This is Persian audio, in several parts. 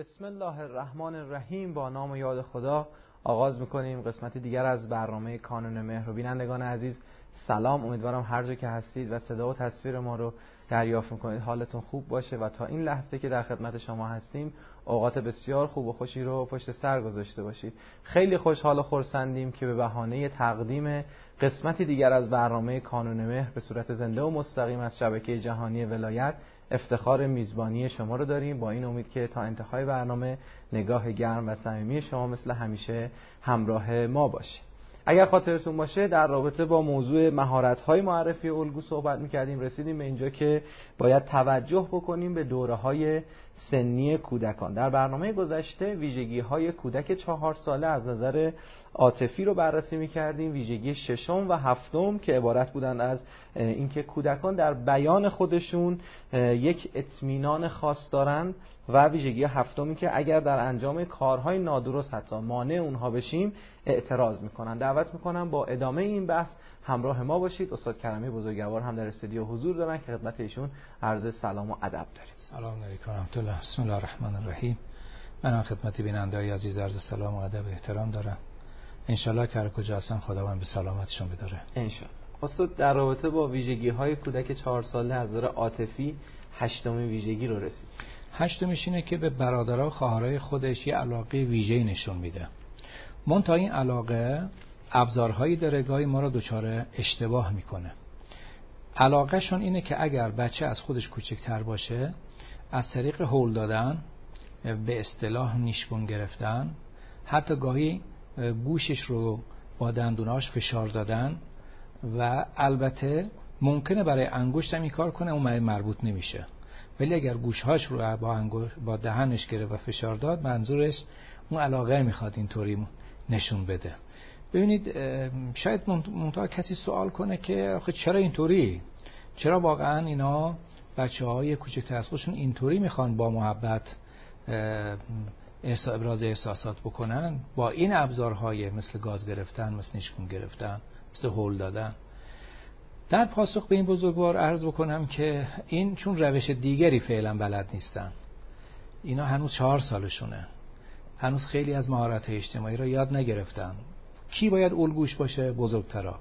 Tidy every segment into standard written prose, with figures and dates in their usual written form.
بسم الله الرحمن الرحیم. با نام و یاد خدا آغاز میکنیم قسمت دیگر از برنامه کانون مهر. بینندگان عزیز سلام، امیدوارم هر جا که هستید و صدا و تصویر ما رو دریافت میکنید حالتون خوب باشه و تا این لحظه که در خدمت شما هستیم اوقات بسیار خوب و خوشی رو پشت سر گذاشته باشید. خیلی خوشحال و خرسندیم که به بهانه تقدیم قسمتی دیگر از برنامه کانون مهر به صورت زنده و مستقیم از شبکه جهانی ولایت افتخار میزبانی شما رو داریم، با این امید که تا انتهای برنامه نگاه گرم و صمیمی شما مثل همیشه همراه ما باشه. اگر خاطرتون باشه در رابطه با موضوع مهارت‌های معرفی الگو صحبت می‌کردیم، رسیدیم به اینجا که باید توجه بکنیم به دوره‌های سنی کودکان. در برنامه گذشته ویژگی‌های کودک 4 ساله از نظر عاطفی رو بررسی می‌کردیم، ویژگی ششم و هفتم که عبارت بودند از اینکه کودکان در بیان خودشون یک اطمینان خاص دارند و ویژگی هفتمی که اگر در انجام کارهای نادرست حتی مانع اونها بشیم اعتراض میکنن. دعوت میکنم با ادامه این بحث همراه ما باشید. استاد کرمی بزرگوار هم در استودیو حضور دارن که خدمت ایشون عرض سلام و ادب داریم. سلام علیکم و رحمت الله. بسم الله الرحمن الرحیم. من خدمت بیننده‌های عزیز عرض سلام و ادب و احترام دارم. انشالله که هر کجا هستن خداوند به سلامتشون بداره. انشالله. استاد در رابطه با ویژگی‌های کودک 4 ساله از نظر عاطفی هشتمین ویژگی رو رسید. هشتمیش اینه که به برادرها و خواهرای خودش یه علاقه ویژه‌ای نشون میده. منتها این علاقه ابزارهایی داره گاهی ما رو دچار اشتباه میکنه. علاقهشون اینه که اگر بچه از خودش کوچکتر باشه از طریق هول دادن، به اصطلاح نیشگون گرفتن، حتی گاهی گوشش رو با دندوناش فشار دادن و البته ممکنه برای انگشت هم این کار کنه، اون مربوط نمیشه، ولی اگر گوشهاش رو با دهنش گرفت و فشار داد منظورش اون علاقه میخواد اینطوری نشون بده. ببینید شاید منتها کسی سوال کنه که آخه چرا اینطوری؟ چرا واقعا اینا بچه‌های کوچکتر از خودشون اینطوری میخوان با محبت ابراز احساسات بکنن با این ابزارهای مثل گاز گرفتن، مثل نیشگون گرفتن، مثل هول دادن؟ در پاسخ به این بزرگوار عرض بکنم که این چون روش دیگری فعلا بلد نیستن. اینا هنوز 4 سالشونه، هنوز خیلی از مهارت اجتماعی را یاد نگرفتن. کی باید الگوش باشه؟ بزرگترا.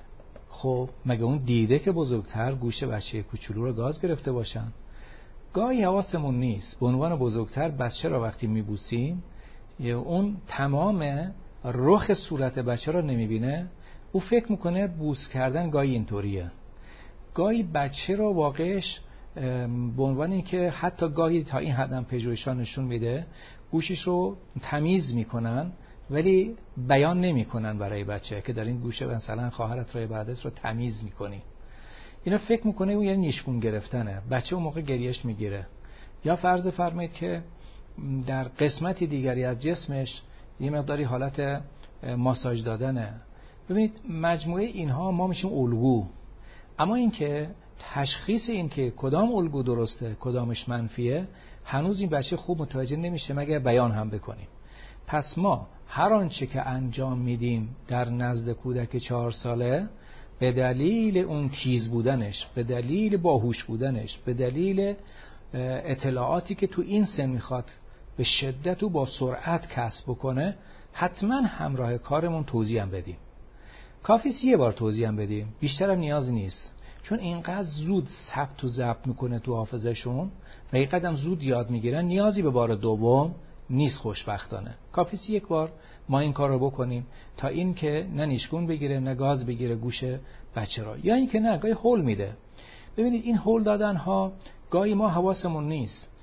خب مگه اون دیده که بزرگتر گوش بچه کوچولو رو گاز گرفته باشن؟ گاهی حواسمون نیست. به عنوان بزرگتر بچه را وقتی میبوسیم اون تمام رخ صورت بچه را نمیبینه، او فکر میکنه بوس کردن گاهی اینطوریه. گاهی بچه را واقعش به عنوان این که حتی گاهی تا این حدم پژوهش‌ها نشون میده گوشش رو تمیز میکنن ولی بیان نمیکنن برای بچه که در این گوشه مثلا خواهرت رو بعدت رو تمیز میکنی. اینا فکر میکنه اون یعنی نیشگون گرفتنه. بچه اون موقع گریهش میگیره. یا فرض فرمایید که در قسمتی دیگری از جسمش یه مقداری حالت ماساژ دادنه. ببینید مجموعه اینها ما میشیم الگو، اما این که تشخیص این که کدام الگو درسته کدامش منفیه هنوز این بچه خوب متوجه نمیشه مگر بیان هم بکنیم. پس ما هر آنچه که انجام میدیم در نزد کودک 4 ساله به دلیل اون تیز بودنش، به دلیل باهوش بودنش، به دلیل اطلاعاتی که تو این سن میخواد به شدت و با سرعت کسب بکنه حتما همراه کارمون توضیح هم بدیم. کافیست یه بار توضیح هم بدیم، بیشتر هم نیاز نیست، چون اینقدر زود ثبت و ضبط میکنه تو حافظه‌شون و اینقدر زود یاد میگیرن نیازی به بار دوم نیست. خوشبختانه کافیست یک بار ما این کار رو بکنیم تا این که نه نیشگون بگیره نه گاز بگیره گوش بچه را، یا این که نه گاهی هول میده. ببینید این هول دادن ها گاهی ما حواسمون نیست،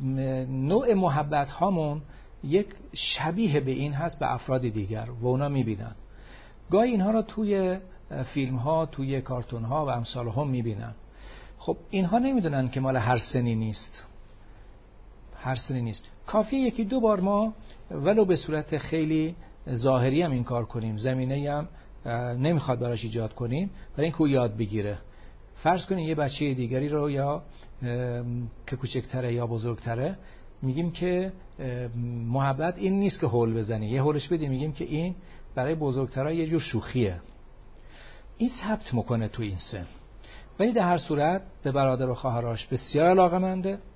نوع محبت هامون یک شبیه به این هست به افراد دیگر و اونا میبینن. گاهی اینها را توی فیلم ها، توی کارتون ها و امثال هم میبینن. خب اینها نمیدونن که مال هر سنی نیست، هر سنی نیست. کافیه یکی دو بار ما ولو به صورت خیلی ظاهری هم این کار کنیم، زمینه هم نمیخواد براش ایجاد کنیم برای اینکه او یاد بگیره. فرض کنید یه بچه دیگری رو یا که کوچکتره یا بزرگتره میگیم که محبت این نیست که هول بزنی، یه هولش بدیم، میگیم که این برای بزرگترها یه جور شوخیه. این ثبت میکنه تو این سن، ولی در هر صورت به برادر و خواهرش بسیار علاقه‌منده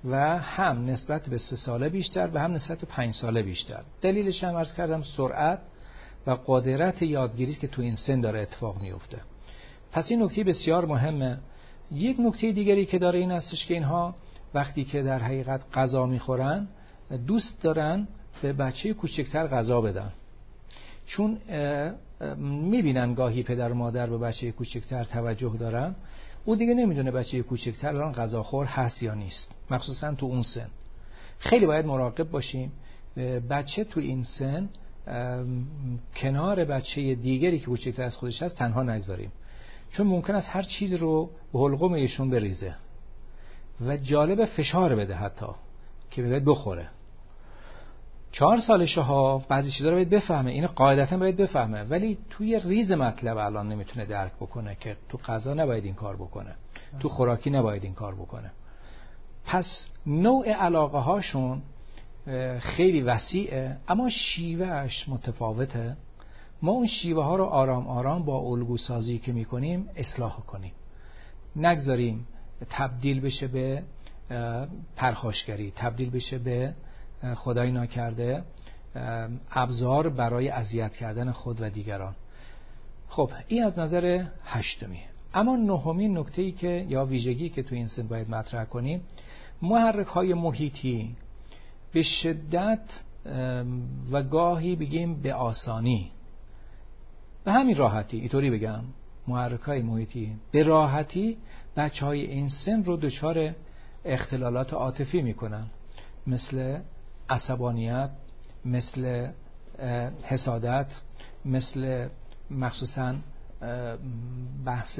و هم نسبت به 3 ساله بیشتر و هم نسبت به 5 ساله بیشتر. دلیلش هم عرض کردم سرعت و قدرت یادگیری که تو این سن داره اتفاق میفته. پس این نکته بسیار مهمه. یک نکته دیگری که داره این هستش که اینها وقتی که در حقیقت غذا میخورن دوست دارن به بچه کوچکتر غذا بدن، چون میبینن گاهی پدر و مادر به بچه کوچکتر توجه دارن، او دیگه نمیدونه بچه کوچکتر الان غذاخور هست یا نیست، مخصوصا تو اون سن. خیلی باید مراقب باشیم بچه تو این سن کنار بچه دیگری که کوچکتر از خودش هست تنها نگذاریم، چون ممکن است هر چیز رو به حلقوم ایشون بریزه و جالب فشار بده حتی که باید بخوره. 4 سالشه ها بعضی چیزا رو باید بفهمه، اینو قاعدتا باید بفهمه، ولی توی ریز مطلب الان نمیتونه درک بکنه که تو غذا نباید این کار بکنه، تو خوراکی نباید این کار بکنه. پس نوع علاقه هاشون خیلی وسیعه، اما شیوهش متفاوته. ما اون شیوه ها رو آرام آرام با الگو سازی که میکنیم اصلاح کنیم، نگذاریم تبدیل بشه به پرخاشگری، تبدیل بشه به خدای ناکرده ابزار برای اذیت کردن خود و دیگران. خب این از نظر 8. اما 9 نکته‌ای که یا ویژگی که تو این سن باید مطرح کنیم، محرک های محیطی به شدت و گاهی بگیم به آسانی، به همین راحتی، اینطوری بگم، محرک های محیطی به راحتی بچه های این سن رو دچار اختلالات عاطفی میکنن، مثل عصبانیت، مثل حسادت، مثل مخصوصا بحث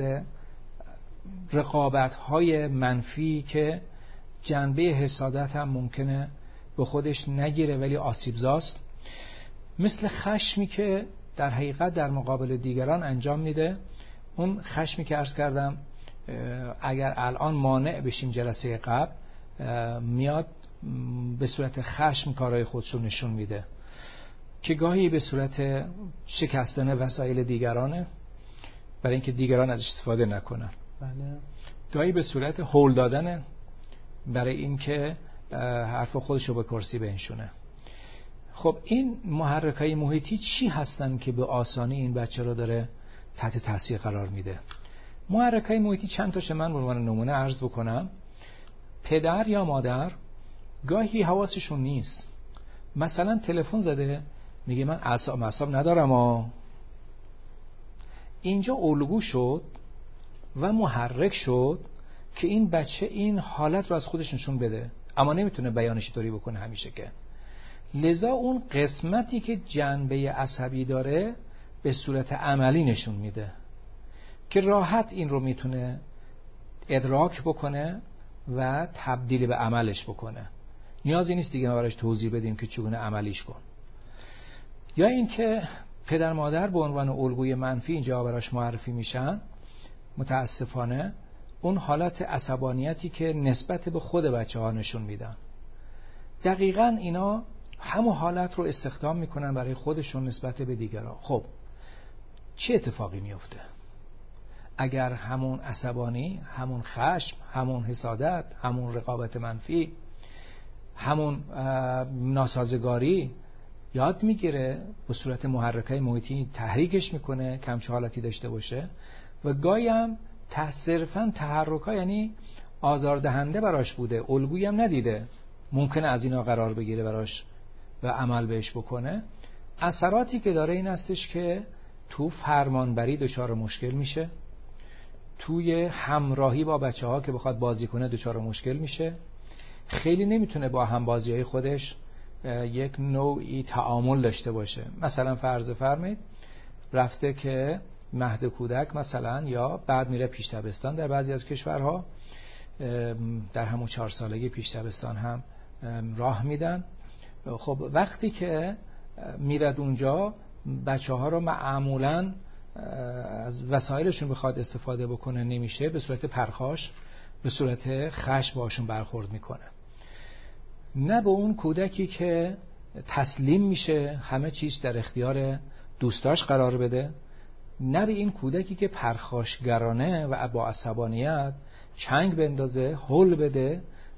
رقابت‌های منفی که جنبه حسادت هم ممکنه به خودش نگیره ولی آسیبزاست، مثل خشمی که در حقیقت در مقابل دیگران انجام میده. اون خشمی که عرض کردم اگر الان مانع بشیم جلسه قبل، میاد به صورت خشم کارهای خودشو نشون میده که گاهی به صورت شکستن وسایل دیگرانه برای اینکه دیگران ازش استفاده نکنن، گاهی به صورت هول دادنه برای اینکه حرف خودشو به کرسی بنشونه. خب این محرکای محیطی چی هستن که به آسانی این بچه رو داره تحت تاثیر قرار میده؟ محرکای محیطی چند تاشه من به عنوان نمونه عرض بکنم. پدر یا مادر گاهی حواسشون نیست، مثلا تلفن زده میگه من اعصاب ندارم اینجا الگو شد و محرک شد که این بچه این حالت رو از خودش نشون بده، اما نمیتونه بیانش طوری بکنه همیشه که. لذا اون قسمتی که جنبه عصبی داره به صورت عملی نشون میده که راحت این رو میتونه ادراک بکنه و تبدیل به عملش بکنه. نیازی نیست دیگه ما براش توضیح بدیم که چگونه عملیش کن. یا اینکه پدر مادر به عنوان الگوی منفی اینجا براش معرفی میشن، متاسفانه اون حالت عصبانیتی که نسبت به خود بچه ها نشون میدن، دقیقاً اینا همون حالت رو استخدام میکنن برای خودشون نسبت به دیگران. خب چه اتفاقی میفته اگر همون عصبانی، همون خشم، همون حسادت، همون رقابت منفی، همون ناسازگاری یاد میگیره، به صورت محرکای محیطی تحریکش میکنه که همچه حالتی داشته باشه و گاهی هم صرفاً تحرکا، یعنی آزاردهنده براش بوده، الگویی هم ندیده، ممکنه از اینا قرار بگیره براش و عمل بهش بکنه. اثراتی که داره این هستش که تو فرمانبری دچار مشکل میشه، توی همراهی با بچه ها که بخواد بازی کنه دچار مشکل میشه، خیلی نمیتونه با همبازی های خودش یک نوعی تعامل داشته باشه. مثلا فرض فرمایید رفته که مهد کودک مثلا، یا بعد میره پیش دبستان، در بعضی از کشورها در همون 4 سالگی پیش دبستان هم راه میدن. خب وقتی که میرد اونجا بچه ها رو معمولاً از وسایلشون بخواد استفاده بکنه نمیشه، به صورت پرخاش، به صورت خشم باشون برخورد میکنه. نه به اون کودکی که تسلیم میشه همه چیز در اختیار دوستاش قرار بده، نه به این کودکی که پرخاشگرانه و با عصبانیت چنگ بندازه، هول بده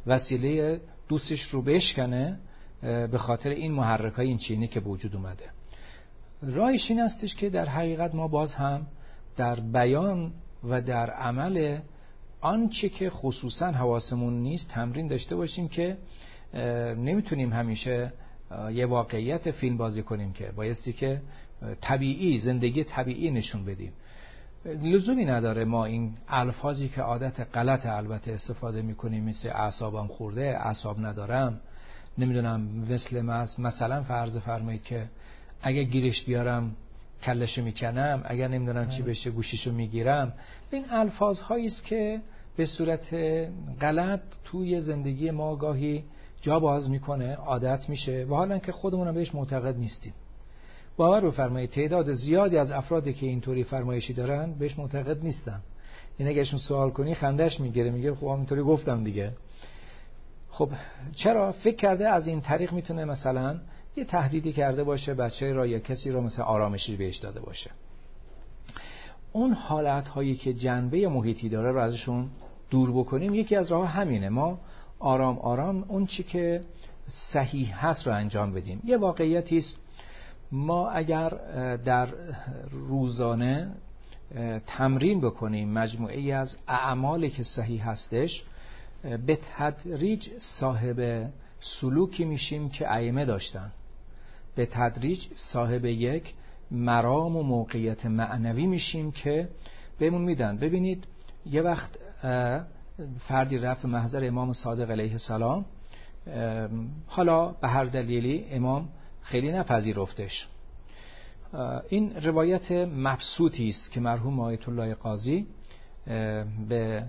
وسیله دوستش رو بشکنه به خاطر این محرکای این چینی که به وجود اومده. راهش این استش که در حقیقت ما باز هم در بیان و در عمل آنچه که خصوصا حواسمون نیست تمرین داشته باشیم که نمیتونیم همیشه یه واقعیت فیلم بازی کنیم، که بایستی که طبیعی، زندگی طبیعی نشون بدیم. لزومی نداره ما این الفاظی که عادت غلط البته استفاده میکنیم، مثل اعصابم خورده، اعصاب ندارم، نمیدونم، مثلا فرض فرمایید که اگه گیرش بیارم کلشو میکنم، اگر نمیدونم چی بشه گوشیشو میگیرم. این الفاظ هایی است که به صورت غلط توی زندگی ما گاهی جا باز میکنه، عادت میشه و حالا که خودمون بهش معتقد نیستیم. باور بفرمایید تعداد زیادی از افرادی که اینطوری فرمایشی دارن بهش معتقد نیستن. این اگه ازشون سوال کنی خندش میگیره، میگه خب اینطوری گفتم دیگه. خب چرا؟ فکر کرده از این طریق میتونه مثلا یه تهدیدی کرده باشه بچه‌ای را یا کسی را مثلا آرامشی بهش داده باشه. اون حالت هایی که جنبه محیطی داره رو ازشون دور بکنیم. یکی از راه همینه، ما آرام آرام اون چی که صحیح هست رو انجام بدیم. یه واقعیتی است، ما اگر در روزانه تمرین بکنیم مجموعه‌ای از اعمالی که صحیح هستش، به تدریج صاحب سلوکی میشیم که ائمه داشتن، به تدریج صاحب یک مرام و موقعیت معنوی میشیم که بهمون میدن. ببینید یه وقت فردی رفت محضر امام صادق علیه السلام، حالا به هر دلیلی امام خیلی نپذیرفتش. این روایت مبسوطی است که مرحوم آیت الله قاضی به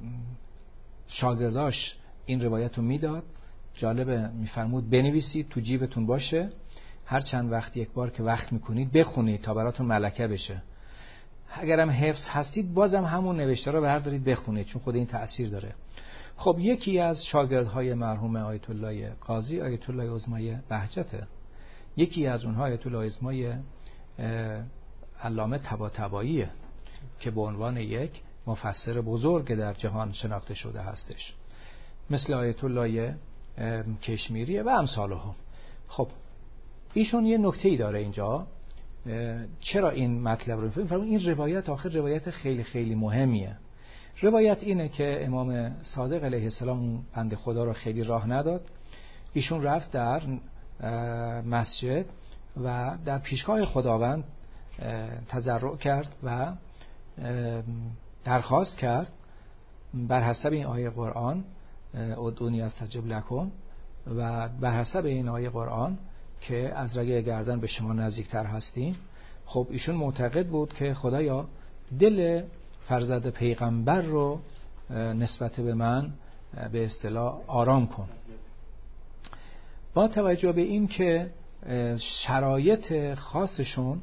شاگرداش این روایت رو میداد. جالبه، میفرمود بنویسید تو جیبتون باشه، هر چند وقت یک بار که وقت میکنید بخونید تا براتون ملکه بشه. اگرم حفظ هستید بازم همون نوشته رو بردارید بخونید، چون خود این تأثیر داره. خب یکی از شاگردهای مرحوم آیت الله قاضی آیت الله عظمای بهجته. یکی از اونها آیت الله عظمای علامه طباطباییه که به عنوان یک مفسر بزرگ در جهان شناخته شده هستش، مثل آیت الله کشمیری و امثاله هم. خب ایشون یه نکته‌ای داره اینجا. چرا این مطلب رو می‌فرمایید؟ این روایت آخر روایت خیلی خیلی مهمیه. روایت اینه که امام صادق علیه السلام اون بنده خدا رو خیلی راه نداد. ایشون رفت در مسجد و در پیشگاه خداوند تضرع کرد و درخواست کرد بر حسب این آیه قرآن ادعونی استجب لکم، و بر حسب این آیه قرآن که از رگه گردن به شما نزدیکتر هستیم. خب ایشون معتقد بود که خدایا دل فرزند پیغمبر رو نسبت به من به اصطلاح آرام کن. با توجه به این که شرایط خاصشون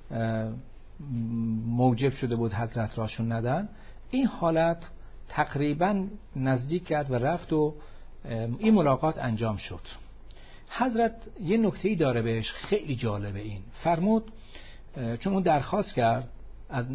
موجب شده بود حضرت راشون ندن، این حالت تقریبا نزدیک کرد و رفت و این ملاقات انجام شد. حضرت یه نکته‌ای داره بهش خیلی جالبه. این فرمود چون اون درخواست کرد از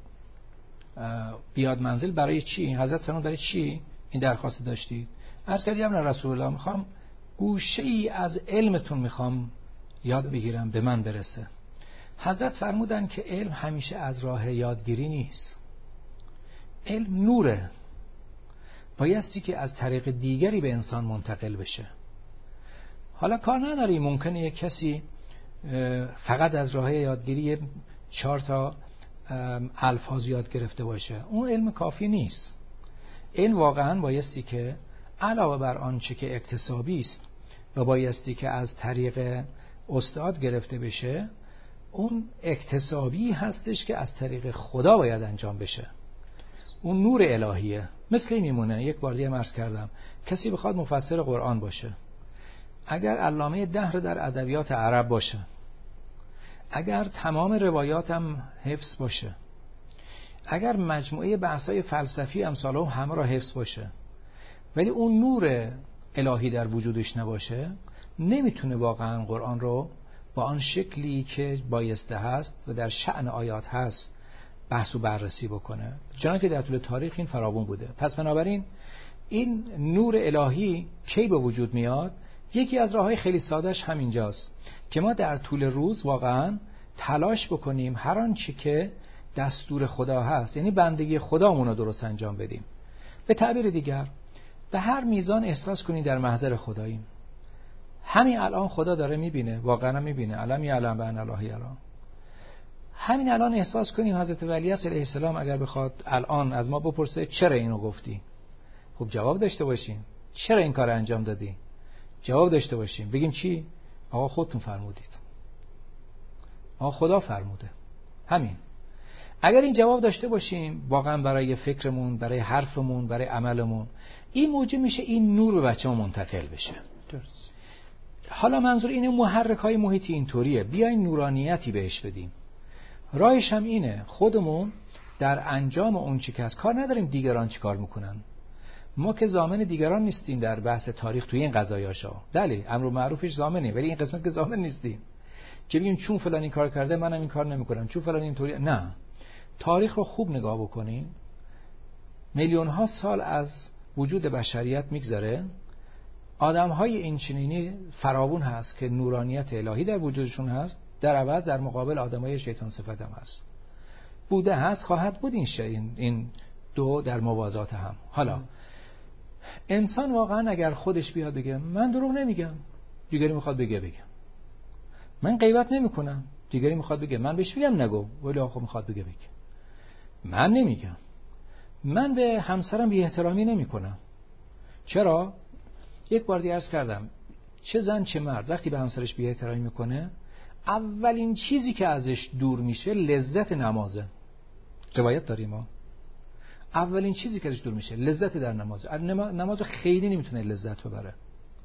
بیاد منزل، برای چی؟ حضرت فرمود برای چی این درخواست داشتید؟ عرض کردم رسول الله میخوام گوشه‌ای از علمتون میخوام یاد بگیرم به من برسه. حضرت فرمودن که علم همیشه از راه یادگیری نیست. علم نوره، بایستی که از طریق دیگری به انسان منتقل بشه. حالا کار نداری، ممکنه یک کسی فقط از راه یادگیری 4 تا الفاظ یاد گرفته باشه، اون علم کافی نیست. علم واقعا بایستی که علاوه بر آنچه که اکتسابی است و بایستی که از طریق استاد گرفته بشه، اون اکتسابی هستش که از طریق خدا باید انجام بشه. اون نور الهیه. مثل این میمونه، یک بار دیگه عرض کردم، کسی بخواد مفسر قرآن باشه، اگر علامه دهر در ادبیات عرب باشه، اگر تمام روایاتم حفظ باشه، اگر مجموعه بحث‌های فلسفی امثاله همه را حفظ باشه، ولی اون نور الهی در وجودش نباشه، نمیتونه واقعا قرآن رو با آن شکلی که بایسته هست و در شأن آیات هست بحث و بررسی بکنه. چنانکه در طول تاریخ این فراوان بوده. پس بنابراین این نور الهی کی به وجود میاد؟ یکی از راههای خیلی سادهش همینجاست که ما در طول روز واقعا تلاش بکنیم هر آنچه که دستور خدا هست، یعنی بندگی خدامون رو درست انجام بدیم. به تعبیر دیگر به هر میزان احساس کنید در محضر خداییم. همین الان خدا داره میبینه، واقعا میبینه. علم یعلم بأن الله یری. همین الان احساس کنیم حضرت ولی علیه السلام اگر بخواد الان از ما بپرسه چرا اینو گفتی، خب جواب داشته باشیم. چرا این کار انجام دادی؟ جواب داشته باشیم. بگیم چی؟ آقا خودتون فرمودید، آقا خدا فرموده. همین. اگر این جواب داشته باشیم واقعا برای فکرمون، برای حرفمون، برای عملمون، این موجب میشه این نور به بچه‌مون منتقل بشه. درست. حالا منظور اینه محرک‌های محیطی اینطوریه، بیاین نورانیتی بهش بدیم. راهش هم اینه خودمون در انجام اون چی که از کار نداریم دیگران چی کار میکنن. ما که ضامن دیگران نیستیم در بحث تاریخ توی این قضایاشا. بله امر معروفش ضامنه، ولی این قسمت که ضامن نیستیم که بگیم چون فلان این کار کرده منم این کار نمیکنم، چون فلان اینطوری. نه، تاریخ رو خوب نگاه بکنیم. میلیون ها سال از وجود بشریت میگذره، آدم‌های اینچنینی فراوون هست که نورانیت الهی در وجودشون هست، در عوض در مقابل آدم‌های شیطان صفت هم هست. بوده هست، خواهد بود. این دو در موازات هم. حالا انسان واقعا اگر خودش بیاد بگه من دروغ نمیگم، دیگری میخواد بگه من غیبت نمیکنم، دیگری میخواد بگه من بهش میگم نگو، ولی آخه میخواد بگه من نمیگم، من به همسرم بی احترامی نمیکنم. چرا؟ یک بار دیگه عرض کردم چه زن چه مرد وقتی به همسرش بی احترامی میکنه اولین چیزی که ازش دور میشه لذت نمازه. روایت داریم ما اولین چیزی که ازش دور میشه لذت در نمازه. نماز خیلی نمیتونه لذت ببره.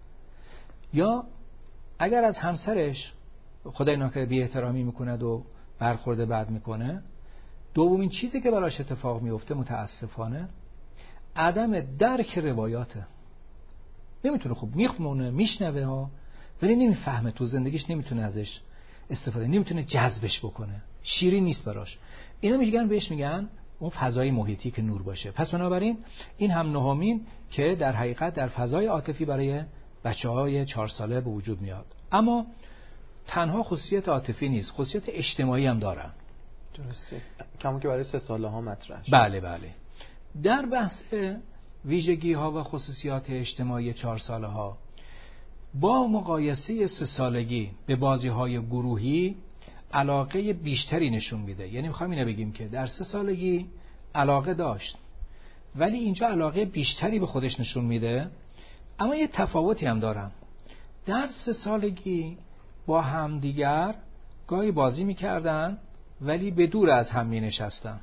یا اگر از همسرش خدای ناکرده بی احترامی میکند و برخورد بد میکنه، دومین چیزی که براش اتفاق میفته متاسفانه عدم درک روایاته. نمیتونه خوب میخونه میشنوه ها، ولی نمیفهمه، تو زندگیش نمیتونه ازش استفاده، نمیتونه جذبش بکنه، شیرین نیست براش. اینا بهش میگن اون فضای محیطی که نور باشه. پس بنابراین این هم نهمین که در حقیقت در فضای عاطفی برای بچه‌های 4 ساله به وجود میاد. اما تنها خصوصیت عاطفی نیست، خصوصیت اجتماعی هم دارن. درسته، کما که برای 3 ساله ها مطرح شد. بله. در بحث ویژگی ها و خصوصیات اجتماعی 4 ساله ها با مقایسه 3 سالگی به بازی های گروهی علاقه بیشتری نشون میده. یعنی میخوایم اینو بگیم که در 3 سالگی علاقه داشت، ولی اینجا علاقه بیشتری به خودش نشون میده. اما یه تفاوتی هم دارن. در 3 سالگی با همدیگر گاهی بازی میکردن ولی به دور از هم مینشستن.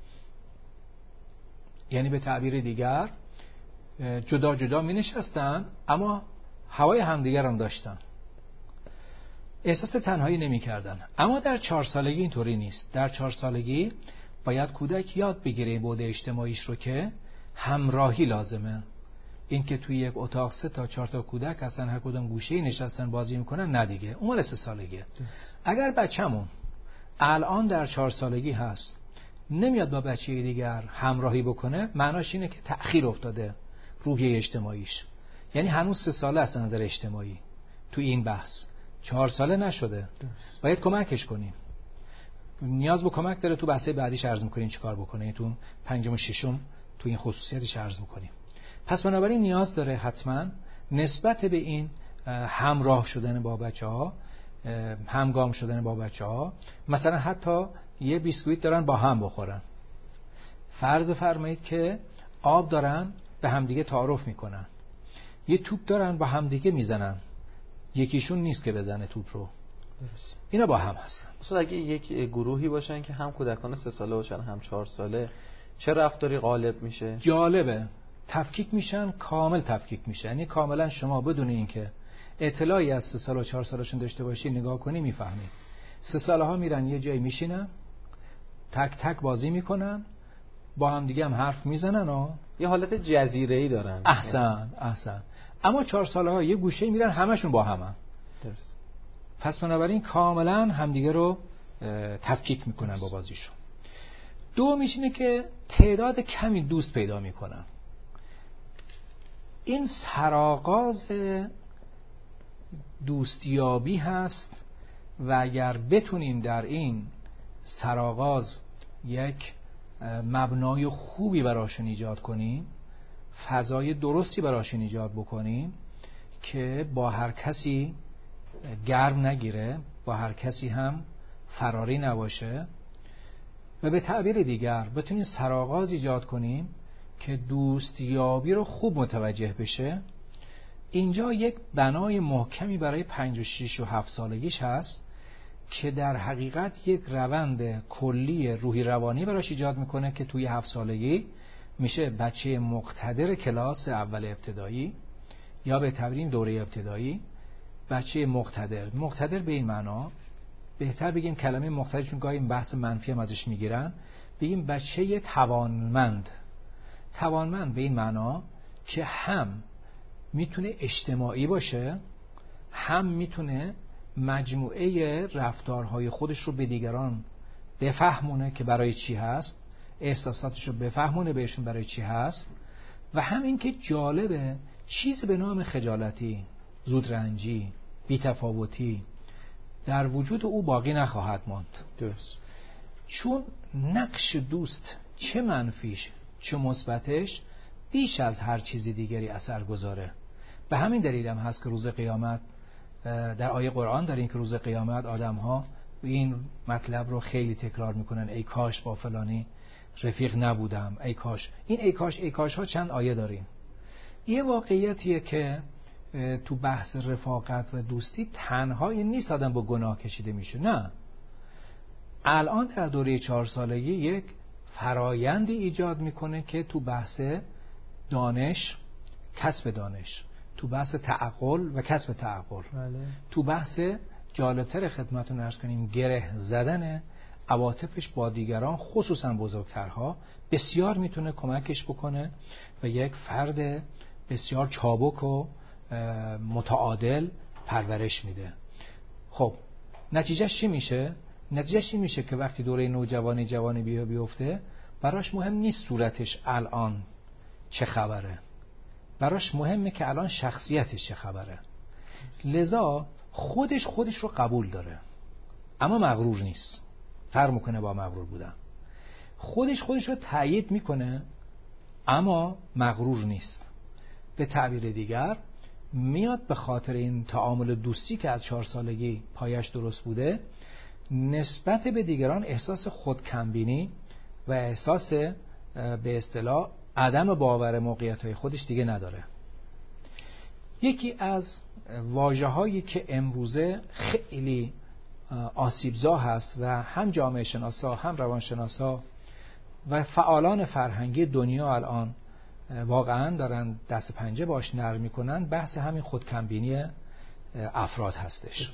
یعنی به تعبیر دیگر جدا جدا مینشستن اما هوای همدیگر هم داشتن، احساس تنهایی نمی‌کردن. اما در 4 سالگی اینطوری نیست. در 4 سالگی باید کودک یاد بگیره بعد اجتماعیش رو که همراهی لازمه. این که توی یک اتاق 3 تا 4 تا کودک هستن هر کدوم گوشه‌ای نشستن بازی میکنن، نه دیگه، اون مال 3 سالگیه. اگر بچه‌مون الان در 4 سالگی هست نمیاد با بچه دیگر همراهی بکنه، معناش اینه که تأخیر افتاده روحیه اجتماعیش. یعنی هنوز 3 ساله از نظر اجتماعی تو این بحث، 4 ساله نشده. باید کمکش کنیم. نیاز به کمک داره. تو بحث بعدیش عرض می‌کنیم چیکار بکنه. تو 5م و 6م تو این خصوصیاتش عرض می‌کنیم. پس بنابراین نیاز داره حتما نسبت به این همراه شدن با بچه‌ها، همگام شدن با بچه‌ها، مثلا حتی یه بیسکویت دارن با هم بخورن. فرض فرمایید که آب دارن به همدیگه تعارف میکنن، یه توپ دارن با همدیگه میزنن، یکیشون نیست که بزنه توپ رو. درست. اینا با هم هستن. مثلا اگه یک گروهی باشن که هم کودکان 3 ساله باشن هم 4 ساله، چه رفتاری غالب میشه؟ جالبه، تفکیک میشن، کامل تفکیک میشه. یعنی کاملا شما بدون اینکه اطلاعی از 3 سال و 4 سالشون داشته باشی نگاه کنی میفهمی. 3 ساله ها میرن یه جایی میشینن، تک تک بازی میکنن، با هم دیگه هم حرف میزنن و یه حالت جزیره‌ای دارن. احسن. اما 4 ساله ها یه گوشه میرن همشون با همن. درست. پس بنابراین کاملا همدیگه رو تفکیک میکنن با بازیشون. دومیش اینه که تعداد کمی دوست پیدا میکنن. این سرآغاز دوستیابی هست و اگر بتونیم در این سرآغاز یک مبنای خوبی براشون ایجاد کنیم، فضای درستی براشون ایجاد بکنیم که با هر کسی گرم نگیره، با هر کسی هم فراری نباشه، و به تعبیر دیگر بتونیم سرآغاز ایجاد کنیم که دوستیابی رو خوب متوجه بشه، اینجا یک بنای محکمی برای 5 و 6 و 7 سالگیش هست که در حقیقت یک روند کلی روحی روانی براش ایجاد میکنه که توی 7 سالگی میشه بچه مقتدر کلاس اول ابتدایی یا به تعبیر دوره ابتدایی. بچه مقتدر به این معنا، بهتر بگیم کلمه مقتدر چون گاهی بحث منفی هم ازش میگیرن، بگیم بچه توانمند به این معنا که هم میتونه اجتماعی باشه، هم میتونه مجموعه رفتارهای خودش رو به دیگران بفهمونه که برای چی هست، احساساتش رو بفهمونه بهشون برای چی هست، و همین که جالبه چیز به نام خجالتی، زودرنجی، بی‌تفاوتی در وجود او باقی نخواهد ماند. درست. چون نقش دوست چه منفیش چه مثبتش بیش از هر چیز دیگری اثر گذاره. به همین دلیل هم هست که روز قیامت در آیه قرآن داریم که روز قیامت آدم‌ها این مطلب رو خیلی تکرار میکنن، ای کاش با فلانی رفیق نبودم، ای کاش. این ای کاش ها چند آیه داریم. یه واقعیتیه که تو بحث رفاقت و دوستی تنهایی نیست آدم با گناه کشیده میشه، نه. الان در دوره 4 سالگی یک فرایندی ایجاد میکنه که تو بحث دانش، کسب دانش، تو بحث تعقل و کسب تعقل، تو بحث جالبتر خدمتتون عرض کنیم گره زدن عواطفش با دیگران خصوصا بزرگترها بسیار میتونه کمکش بکنه و یک فرد بسیار چابک و متعادل پرورش میده. خب نتیجهش چی میشه؟ نتیجهش این میشه که وقتی دوره نوجوانی جوانی بیفته براش مهم نیست صورتش الان چه خبره، براش مهمه که الان شخصیتش چه خبره. لذا خودش رو قبول داره اما مغرور نیست. فرق میکنه با مغرور بودن. خودش رو تایید میکنه اما مغرور نیست. به تعبیر دیگر میاد به خاطر این تعامل دوستی که از 4 سالگی پایش درست بوده، نسبت به دیگران احساس خودکمبینی و احساس به اصطلاح عدم باور موقعیت‌های خودش دیگه نداره. یکی از واژه‌هایی که امروزه خیلی آسیبزا هست و هم جامعه شناسا هم روانشناسا و فعالان فرهنگی دنیا الان واقعا دارن دست پنجه باش نرم میکنن، بحث همین خودکمبینی افراد هستش.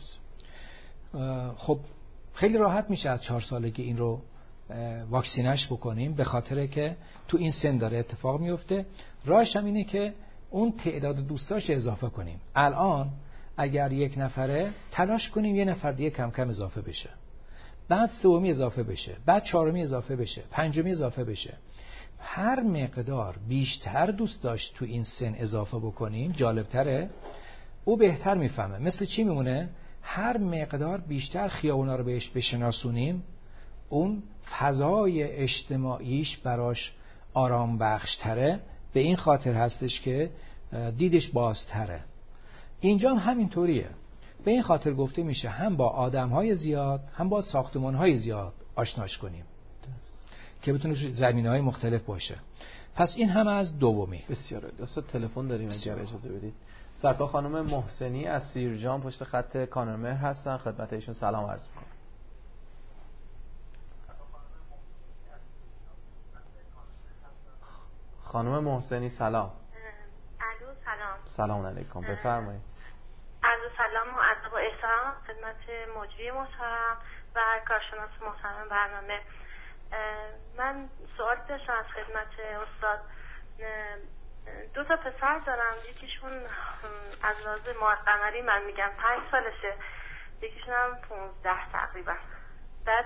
خب خیلی راحت میشه از 4 سالگی این رو واکسینش بکنیم، به خاطر که تو این سن داره اتفاق میفته. راهش هم اینه که اون تعداد دوستاش اضافه کنیم. الان اگر یک نفره تلاش کنیم یه نفر دیگه کم کم اضافه بشه، بعد 3 اضافه بشه، بعد 4 اضافه بشه، 5 اضافه بشه. هر مقدار بیشتر دوست داشت تو این سن اضافه بکنیم جالبتره، او بهتر میفهمه. مثل چی میمونه؟ هر مقدار بیشتر خیابونا رو بهش بشناسونیم اون فضای اجتماعیش براش آرام بخشتره، به این خاطر هستش که دیدش بازتره. اینجا هم همینطوریه. به این خاطر گفته میشه هم با آدم‌های زیاد هم با ساختمان‌های زیاد آشناش کنیم که بتونه زمینه‌های مختلف باشه. پس این هم از دومی. بسیار دوست. تلفن داریم اگر اجازه بدید. سرکار خانم محسنی از سیرجان پشت خط کانون مهر هستن، خدمت ایشون سلام عرض می‌کنم. خانم محسنی سلام. الو سلام. سلام علیکم، بفرمایید. عرض سلام و ادب و احترام خدمت مجری محترم و کارشناس محترم برنامه. من سوال داشتم از خدمت استاد. 2 پسر دارم، یکیشون از لحاظ ماه قمری من میگم 5 سالشه، یکیشون هم 15 تقریبا. بعد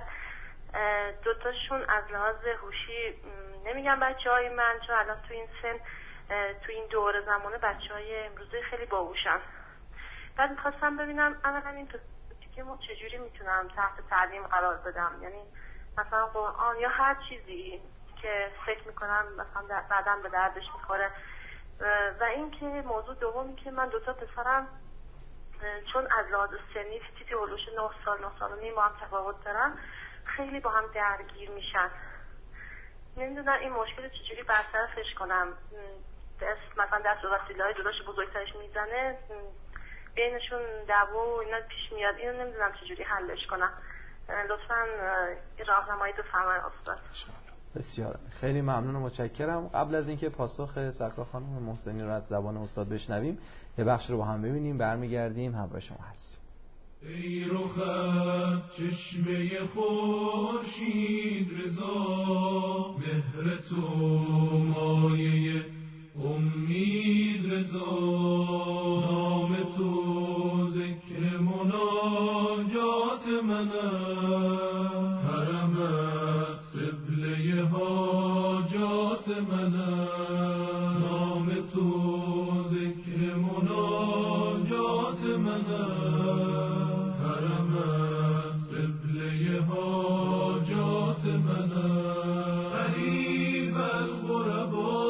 2 تاشون از لحاظ هوشی نمیگم بچه‌های من، چون الان تو این سن تو این دوره زمانه بچهای امروزه خیلی باهوشن. بعد میخواستم ببینم اولا این که ما چجوری میتونم تحت تعلیم قرار بدم، یعنی مثلا قرآن یا هر چیزی که فکر میکنم مثلا بعداً به دردش میخوره. و این که موضوع دومی که من 2 پسرم چون از لحاظ سنی چیزی هلوش 9 سال و نیم با هم تفاوت دارن، خیلی با هم درگیر میشن. نمیدونم این مشکل چجوری برطرفش کنم. مثلا دست و وسیله‌های جداش بزرگترش میزنه، بینشون دعوا و اینا پیش میاد. اینو نمیدونم چجوری حلش کنم. لطفاً راهنمایی بفرمایید استاد. بسیار خیلی ممنون و متشکرم. قبل از اینکه پاسخ سرکار خانم محسنی رو از زبان استاد بشنویم، یه بخش رو با هم ببینیم، برمیگردیم همراه شما هستیم. ای رخت چشمه خورشید رضا، مهر تو مایه امید رضا، نام تو ذکر مناجات منم، حرمت قبله حاجات منم، نام تو ذکر مناجات منم، حرمت قبله حاجات منم، غریب الغربا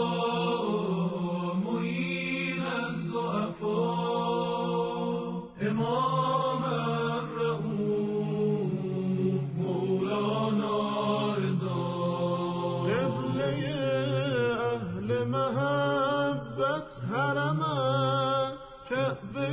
معین الضعفا، امام الرؤوف مولانا رضا، قبله اهل محبت حرمت، کعبه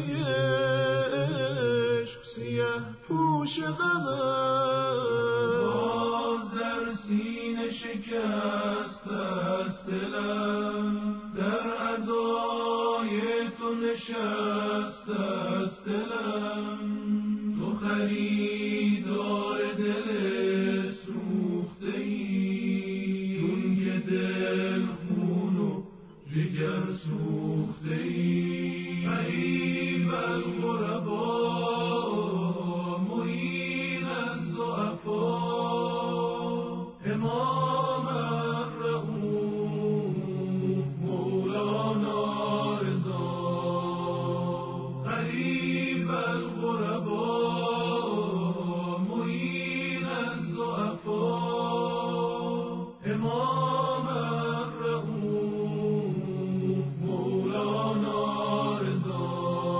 عشق سیه پوش غمت، باز در سینه شکست است دلم، در عزای تو نشست است دلم، تو خریدار دل سوخته ای، چون که دل خون و جگر سوخته ای، غریب الغربا معین الضعفا، امام الرؤوف مولانا رضا، غریب الغربا معین الضعفا، امام الرؤوف مولانا رضا.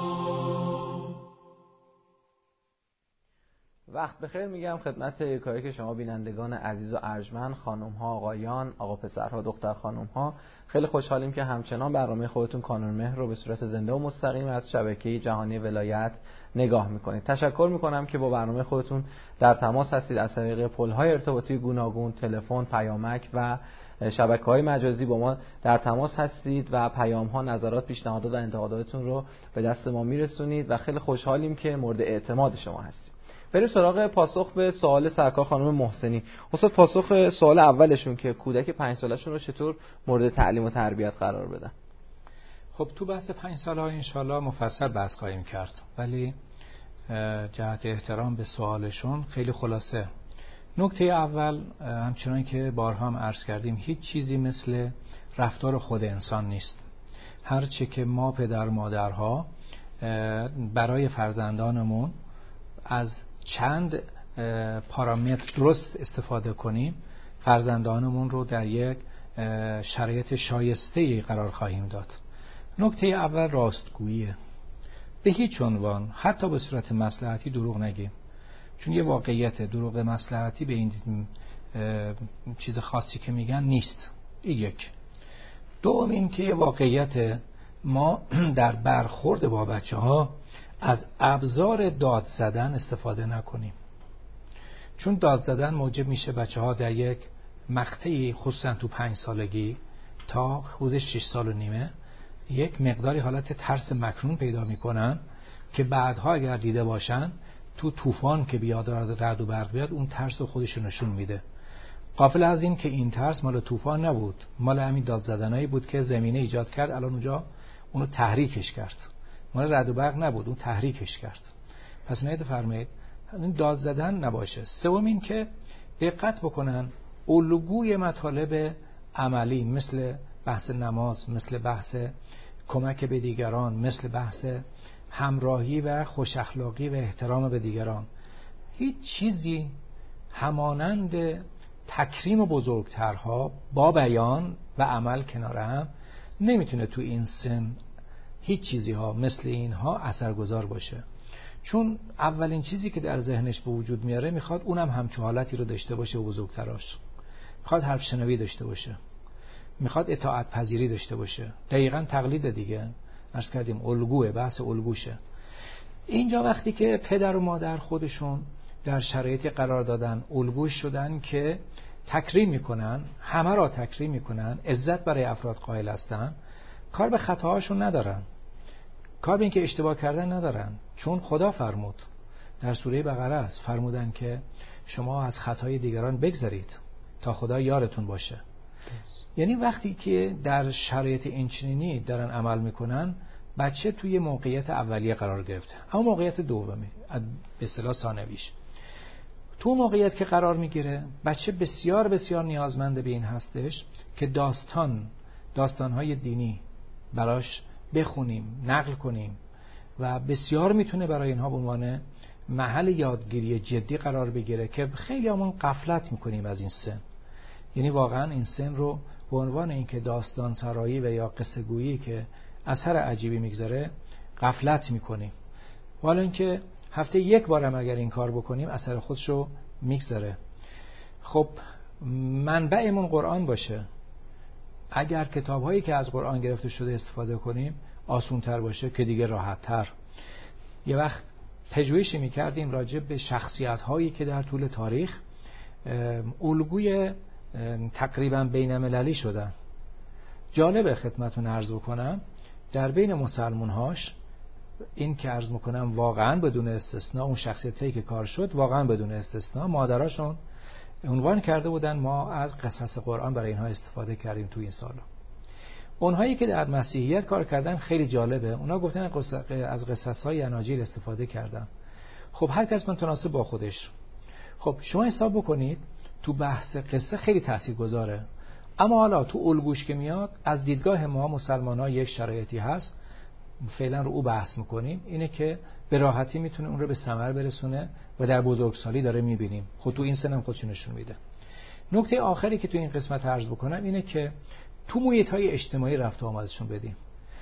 وقت بخیر میگم خدمت یکایی که شما بینندگان عزیز و ارجمند، خانم ها، آقایان، آقا پسرها، دختر خانم ها. خیلی خوشحالیم که همچنان برنامه خودتون کانون مهر رو به صورت زنده و مستقیم از شبکه جهانی ولایت نگاه میکنید. تشکر میکنم که با برنامه خودتون در تماس هستید. از طریق پل‌های ارتباطی گوناگون، تلفن، پیامک و شبکه‌های مجازی با ما در تماس هستید و پیام‌ها، نظرات، پیشنهادات و انتقاداتتون رو به دست ما میرسونید و خیلی خوشحالیم که مورد اعتماد شما هستیم. بریم سراغ پاسخ به سوال سرکار خانم محسنی. استاد، پاسخ سوال اولشون که کودک 5 سالشون رو چطور مورد تعلیم و تربیت قرار بدن؟ خب تو بحث 5 ساله انشالله مفصل بحث خواهیم کرد، ولی جهت احترام به سوالشون خیلی خلاصه. نکته اول، همچنان که بارها هم عرض کردیم، هیچ چیزی مثل رفتار خود انسان نیست. هرچه که ما پدر مادرها برای فرزندانمون از چند پارامتر درست استفاده کنیم، فرزندانمون رو در یک شرایط شایسته‌ای قرار خواهیم داد. نکته اول راستگوییه. به هیچ عنوان حتی به صورت مصلحتی دروغ نگیم، چون یه واقعیت دروغ مصلحتی به این چیز خاصی که میگن نیست. یک. دوم این که یه واقعیت ما در برخورد با بچه ها از ابزار داد زدن استفاده نکنیم، چون داد زدن موجب میشه بچه ها در یک مقطعی خصوصا تو 5 سالگی تا حدود 6 سال و نیمه یک مقداری حالت ترس مکنون پیدا میکنن که بعدها اگر دیده باشن تو طوفان که بیاد رعد و برق بیاد اون ترس رو خودش نشون میده. غافل از این که این ترس مال طوفان نبود، مال همین داد زدنایی بود که زمینه ایجاد کرد، الان اونجا اونو تحریکش کرد. مال رعد و برق نبود، اون تحریکش کرد. پس نهید فرمایید این داد زدن نباشه. سوم این که دقت بکنن الگوی مطالب عملی مثل بحث نماز، مثل بحث کمک به دیگران، مثل بحث همراهی و خوش اخلاقی و احترام به دیگران. هیچ چیزی همانند تکریم بزرگترها با بیان و عمل کنار هم نمیتونه تو این سن هیچ چیزی ها مثل اینها اثرگذار باشه. چون اولین چیزی که در ذهنش به وجود میاره میخواد اونم همچو حالتی رو داشته باشه و بزرگتراش، میخواد حرف شنوی داشته باشه، میخواد اطاعت پذیری داشته باشه. دقیقاً تقلید دیگه، عرض کردیم الگوه، بحث الگوشه. اینجا وقتی که پدر و مادر خودشون در شرایطی قرار دادن، الگوش شدن که تکریم میکنن، همه را تکریم میکنن، عزت برای افراد قائل هستن، کار به خطاهاشون ندارن، کار به این که اشتباه کردن ندارن. چون خدا فرمود در سوره بقره است، فرمودن که شما از خطای دیگران بگذرید تا خدا یارتون باشه. یعنی وقتی که در شرایط اینچنینی دارن عمل میکنن، بچه توی موقعیت اولیه قرار گرفته. اما موقعیت دومی، به اصطلاح ثانویش، تو موقعیت که قرار میگیره، بچه بسیار بسیار نیازمند به این هستش که داستانهای دینی براش بخونیم، نقل کنیم و بسیار میتونه برای اینها به عنوان محل یادگیری جدی قرار بگیره که خیلی همون غفلت میکنیم از این سن. یعنی واقعا این سن رو به عنوان اینکه داستان سرایی و یا قصه گویی که اثر عجیبی میگذاره غفلت میکنیم، حالا اینکه هفته یک بارم اگر این کار بکنیم اثر خودشو میگذاره. خب منبعمون قرآن باشه، اگر کتاب‌هایی که از قرآن گرفته شده استفاده کنیم آسان‌تر باشه که دیگه راحت‌تر. یه وقت پژوهشی می‌کردیم راجع به شخصیت‌هایی که در طول تاریخ الگوی تقریبا بین‌المللی شدن. جالبه خدمتتون عرض بکنم در بین مسلمان‌هاش این که عرض میکنم واقعا بدون استثناء اون شخصیتایی که کار شد واقعا بدون استثناء مادراشون عنوان کرده بودن ما از قصص قرآن برای اینها استفاده کردیم تو این سالا. اونهایی که در مسیحیت کار کردن خیلی جالبه، اونا گفتن از قصص‌های اناجیل استفاده کردن. خب هر کس متناسب با خودش. خب شما حساب بکنید تو بحث قصه خیلی تاثیرگذاره، اما حالا تو الگوش که میاد از دیدگاه ما مسلمان‌ها یک شرایطی هست فعلا رو او بحث میکنیم، اینه که به راحتی میتونه اون رو به ثمر برسونه و در بزرگسالی داره میبینیم. خود تو این سنم خودش نشون میده. نکته آخری که تو این قسمت عرض بکنم اینه که تو محیط‌های اجتماعی رفت و آمدشون بدیم.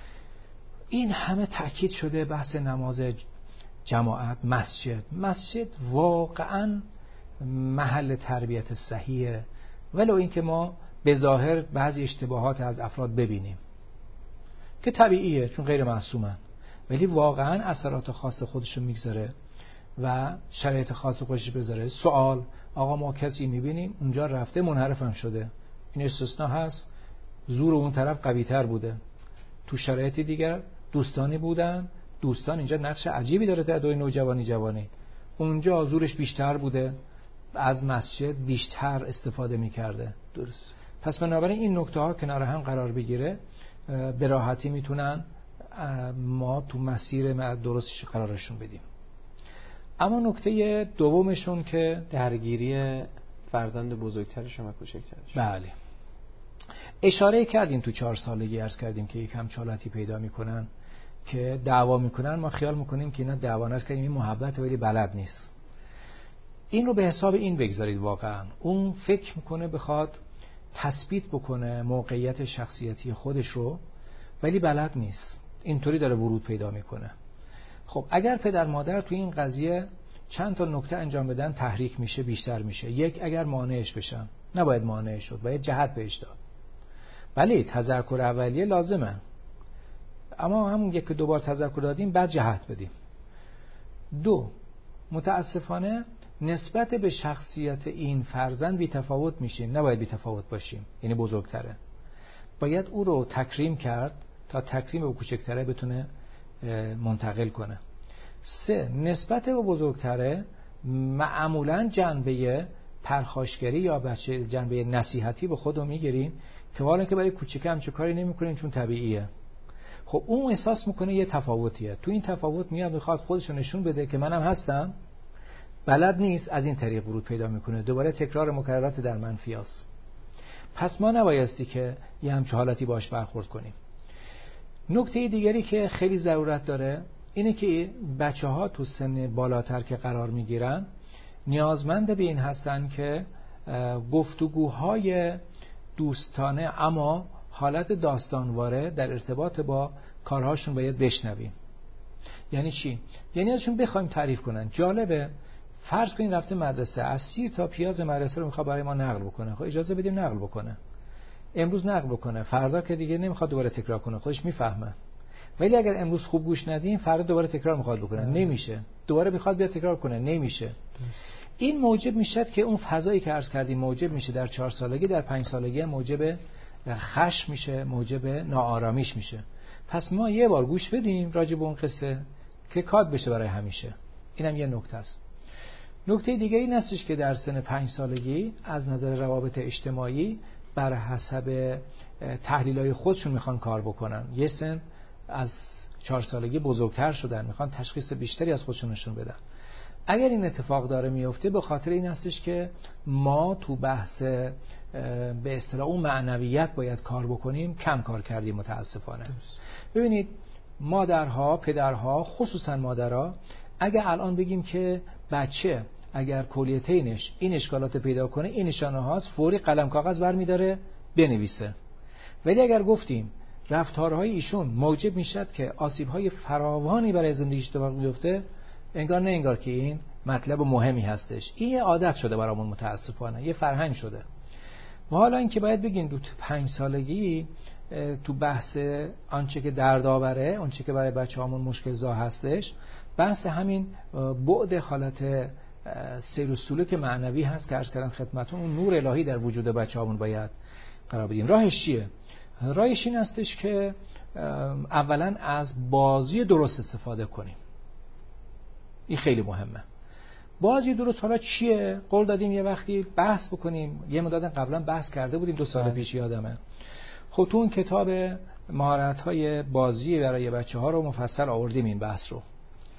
این همه تاکید شده بحث نماز جماعت، مسجد واقعا محل تربیت صحیحه، ولو اینکه ما به ظاهر بعضی اشتباهات از افراد ببینیم که طبیعیه چون غیر معصومن، ولی واقعا اثرات خاص خودشو میگذاره و شرایط خاص خودش بذاره. سوال آقا ما کسی میبینیم اونجا رفته منحرف هم شده، این استثناء هست، زور اون طرف قوی تر بوده، تو شرایط دیگر دوستانی بودن، دوستان اینجا نقش عجیبی داره در دوی نوجوانی، اونجا زورش بیشتر بوده، از مسجد بیشتر استفاده میکرده. درست. پس بنابراین این نکته ها کنار هم قرار بگیره به راحتی میتونن ما تو مسیر درستش قرارشون بدیم. اما نکته دومشون که درگیری فرزند بزرگترش و کوچکترش. بله اشاره کردیم تو 4 سالگی عرض کردیم که یک همچالتی پیدا میکنن که دعوا میکنن، ما خیال میکنیم که اینا دعوا نست کردیم این محبت ولی بلد نیست. این رو به حساب این بگذارید، واقعا اون فکر میکنه بخواد تثبیت بکنه موقعیت شخصیتی خودش رو ولی بلد نیست، اینطوری داره ورود پیدا میکنه. خب اگر پدر مادر تو این قضیه چند تا نکته انجام بدن تحریک میشه، بیشتر میشه. یک، اگر مانعش بشن، نباید مانع شد، باید جهت بهش داد. بله تذکر اولیه لازمه، اما همون یک دو بار تذکر دادیم بعد جهت بدیم. 2، متاسفانه نسبت به شخصیت این فرزند بی تفاوت میشیم، نباید بی تفاوت باشیم، یعنی بزرگتره، باید او رو تکریم کرد تا تکریم به کوچکتره بتونه منتقل کنه. 3، نسبت به بزرگتره معمولا جنبه پرخاشگری یا بچه جنبه نصیحتی به خودمون میگیریم که والا که برای کوچیکه همچه کاری نمی‌کنیم چون طبیعیه. خب اون احساس میکنه یه تفاوتیه، تو این تفاوت میاد میخواد خودشو نشون بده که منم هستم، بلد نیست، از این طریق ورود پیدا میکنه، دوباره تکرار مکررات در منفی است. پس ما نبایستی که یه همچه حالتی باش برخورد کنیم. نکته دیگری که خیلی ضرورت داره اینه که بچه‌ها تو سن بالاتر که قرار میگیرن نیازمند به این هستن که گفتگوهای دوستانه اما حالت داستانواره در ارتباط با کارهاشون باید بشنویم. یعنی چی؟ یعنی ازشون بخوایم تعریف کنن. جالبه، فرض کنین رفته مدرسه، از سیر تا پیاز مدرسه رو میخواد برای ما نقل بکنه. خب اجازه بدیم نقل بکنه. امروز نقل بکنه، فردا که دیگه نمیخواد دوباره تکرار کنه، خودش میفهمه. ولی اگر امروز خوب گوش ندیم فردا دوباره تکرار میخواد بکنه، نمیشه. دوباره میخواد بیاد تکرار کنه، نمیشه. این موجب میشه که اون فضایی که عرض کردیم موجب میشه در 4 سالگی، در 5 سالگی موجب خشم میشه، موجب ناآرامیش میشه. پس ما یه بار گوش بدیم راجع به اون قصه که کاد بشه برای همیشه. اینم یه نکته است. نکته دیگه این هستش که در سن 5 سالگی از نظر روابط اجتماعی بر حسب تحلیل‌های خودشون میخوان کار بکنن. یه سن از 4 سالگی بزرگتر شدن، میخوان تشخیص بیشتری از خودشون نشون بدن. اگر این اتفاق داره میفته به خاطر این هستش که ما تو بحث به اصطلاح اون معنویت باید کار بکنیم، کم کار کردیم متاسفانه. ببینید مادرها، پدرها، خصوصا مادرها، اگر الان بگیم که بچه اگر کلیتینش این اشکالات پیدا کنه این نشانه هاست، فوری قلم کاغذ برمی‌داره بنویسه. ولی اگر گفتیم رفتارهای ایشون موجب میشد که آسیب‌های فراوانی برای زندگیش اتفاق میفته، انگار نه انگار که این مطلب مهمی هستش. این یه عادت شده برامون متاسفانه، یه فرهنگ شده. و حالا اینکه باید بگین تو 5 سالگی تو بحث آنچه که دردآوره، آنچه که برای بچه‌هامون مشکل زا هستش، بحث همین بعد حالت سیر و سلوک معنوی هست که عرض کردم خدمتتون، اون نور الهی در وجود بچه‌هامون باید قرار بدیم. راهش چیه؟ راهش این هستش که اولا از بازی درست استفاده کنیم. این خیلی مهمه. بازی درست حالا چیه؟ قول دادیم یه وقتی بحث بکنیم، یه مدت قبلا بحث کرده بودیم 2 سال پیش یادمه. خب تو اون کتاب مهارت‌های بازی برای بچه‌ها رو مفصل آوردیم این بحث رو.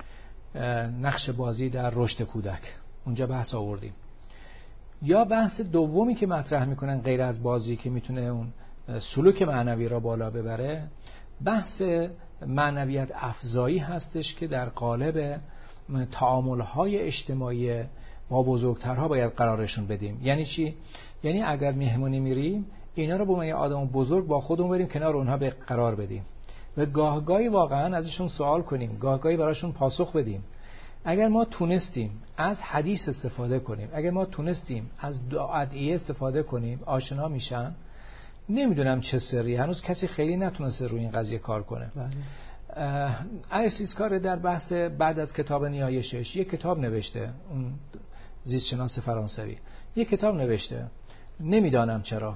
نقش بازی در رشد کودک، اونجا بحث آوردیم. یا بحث دومی که مطرح میکنن غیر از بازی که میتونه اون سلوک معنوی را بالا ببره، بحث معنویت افزایی هستش که در قالب تعامل‌های اجتماعی با بزرگترها باید قرارشون بدیم. یعنی چی؟ یعنی اگر مهمونی میریم اینا رو به عنوان آدم بزرگ با خودمون بریم کنار اونها به قرار بدیم و گاهگاهی واقعا ازشون سوال کنیم، گاهگاهی براشون پاسخ بدیم. اگر ما تونستیم از حدیث استفاده کنیم، اگر ما تونستیم از ادعیه استفاده کنیم، آشنا میشن. نمیدونم چه سری، هنوز کسی خیلی نتونسته روی این قضیه کار کنه. ایسیسکار در بحث بعد از کتاب نیایشش یک کتاب نوشته، اون زیستشناس فرانسوی یک کتاب نوشته، نمیدانم چرا.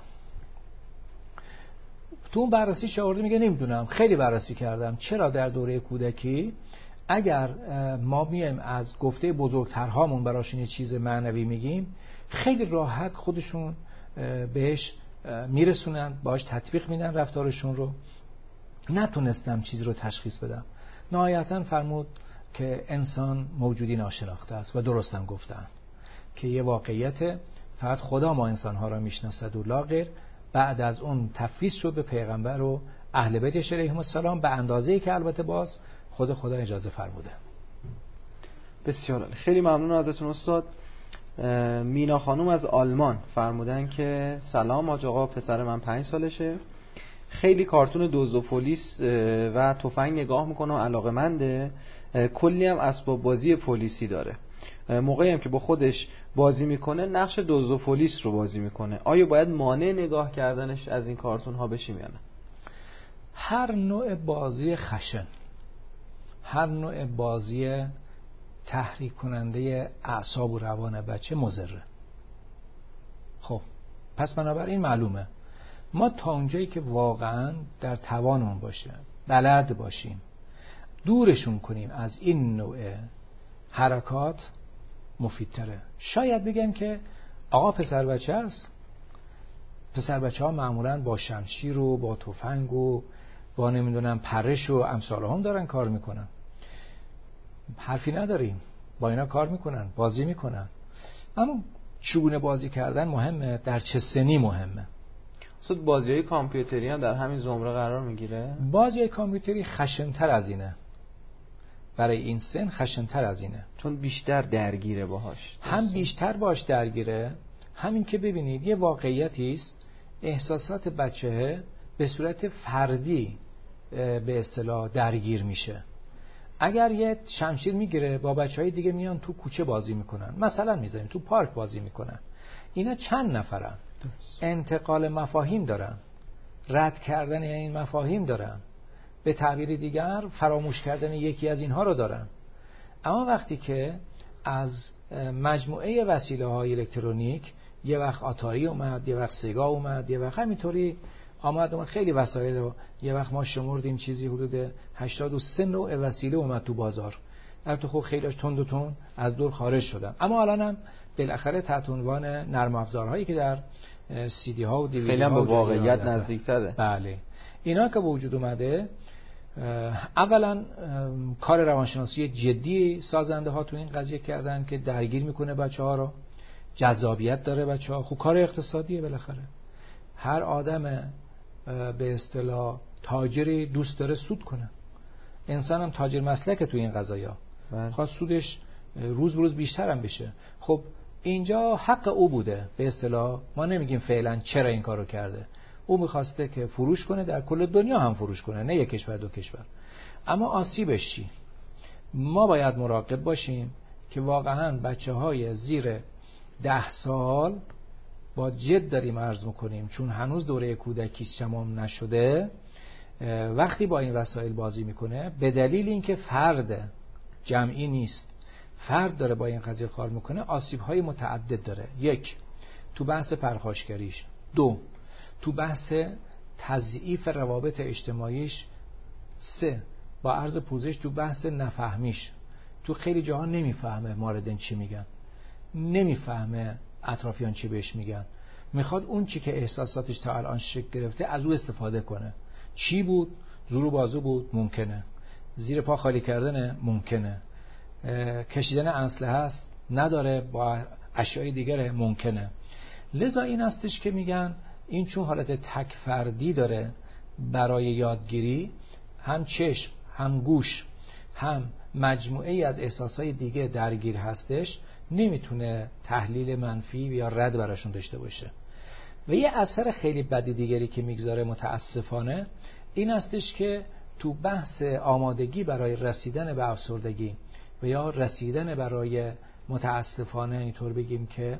تو اون بررسی شاورده میگه نمیدونم، خیلی بررسی کردم چرا در دوره کودکی اگر ما میایم از گفته بزرگترهامون براشون یه چیز معنوی میگیم خیلی راحت خودشون بهش میرسونن، باهاش تطبیق میدن رفتارشون رو. نتونستم چیزی رو تشخیص بدم. نهایتا فرمود که انسان موجودی ناشناخته است و درستم گفتن که یه واقعیت فقط خدا ما انسانها را میشناسد و لا غیر. بعد از اون تفویض شد به پیغمبر و اهل بیتش علیهم السلام به اندازه‌ای که البته باز خود خدا اجازه فرموده. بسیار عالی، خیلی ممنون ازتون استاد. مینا خانم از آلمان فرمودن که سلام حاج آقا، پسر من 5 سالشه، خیلی کارتون دزد و پلیس و تفنگ نگاه میکنه و علاقه‌منده، کلی هم اسباب بازی پلیسی داره. موقعی هم که با خودش بازی میکنه نقش دزد و پلیس رو بازی میکنه. آیا باید مانع نگاه کردنش از این کارتون ها بشیم یا نه؟ هر نوع بازی خشن، هر نوع بازی تحریک کننده اعصاب و روان بچه مضره. خب پس بنابراین معلومه ما تا اونجایی که واقعا در توانمون باشه، بلد باشیم دورشون کنیم از این نوع حرکات مفیدتره. شاید بگن که آقا پسر بچه است، پسر بچه ها معمولا با شمشیر و با تفنگ و با نمیدونم پرش و امثال هم دارن کار میکنن. حرفی نداریم، با اینا کار میکنن، بازی میکنن. اما چگونه بازی کردن مهمه، در چه سنی مهمه. بازی‌های کامپیوتری هم در همین زمره قرار میگیره؟ بازی‌های کامپیوتری خشن‌تر از اینه، برای این سن خشن‌تر از اینه، چون بیشتر درگیره باهاش. هم بیشتر باش درگیره، همین که ببینید یه واقعیتی است، احساسات بچه به صورت فردی به اصطلاح درگیر میشه. اگر یه شمشیر میگیره با بچهای دیگه میان تو کوچه بازی میکنن، مثلا میذاریم تو پارک بازی میکنن، اینا چند نفرن، انتقال مفاهیم دارن، رد کردن این مفاهیم دارن، به تعبیر دیگر فراموش کردن یکی از اینها رو دارن. اما وقتی که از مجموعه وسیله‌های الکترونیک، یه وقت آتاری اومد، یه وقت سگا اومد، یه وقت همینطوری آمد خیلی وسایل رو، یه وقت ما شمردیم چیزی حدود 83 نوع وسیله اومد تو بازار. البته خب خیلیش تند و تند از دور خارج شدن، اما الان هم بالاخره تحت عنوان نرم افزارهایی که در سی دی ها و دی وی دی ها خیلی به واقعیت نزدیک‌تره. بله، اینا که به وجود اومده، اولا کار روانشناسی جدی سازنده ها تو این قضیه کردن که درگیر میکنه بچه ها رو، جذابیت داره بچه ها. خب کار اقتصادیه، بالاخره هر آدم به اصطلاح تاجری دوست داره سود کنه، انسان هم تاجر مسلکه تو این قضایا، خواست سودش روز به روز بیشتر هم بشه. خب اینجا حق او بوده به اصطلاح، ما نمیگیم فعلا چرا این کارو کرده، او میخواسته که فروش کنه، در کل دنیا هم فروش کنه، نه یک کشور دو کشور. اما آسیبش چی؟ ما باید مراقب باشیم که واقعا بچه‌های زیر 10 سال با جد داریم عرض میکنیم، چون هنوز دوره کودکیش تمام نشده، وقتی با این وسایل بازی میکنه، به دلیل اینکه فرد جمعی نیست، فرد داره با این قضیه کار میکنه، آسیب‌های متعدد داره. یک، تو بحث پرخاشگریش. دو، تو بحث تضعیف روابط اجتماعیش. سه، با عرض پوزش تو بحث نفهمیش، تو خیلی جاها نمیفهمه ماردن چی میگن، نمیفهمه اطرافیان چی بهش میگن، میخواد اون چی که احساساتش تا الان شکل گرفته از او استفاده کنه. چی بود؟ زور و بازو بود؟ ممکنه. زیر پا خالی کردنه؟ ممکنه. کشیدن اسلحه است؟ نداره، با اشیاء دیگره؟ ممکنه. لذا این هستش که میگن این چون حالت تک فردی داره برای یادگیری، هم چشم، هم گوش، هم مجموعه ای از احساسهای دیگه درگیر هستش، نمیتونه تحلیل منفی یا رد براشون داشته باشه. و یه اثر خیلی بدی دیگری که میگذاره متاسفانه این هستش که تو بحث آمادگی برای رسیدن به افسردگی و یا رسیدن برای متاسفانه اینطور بگیم که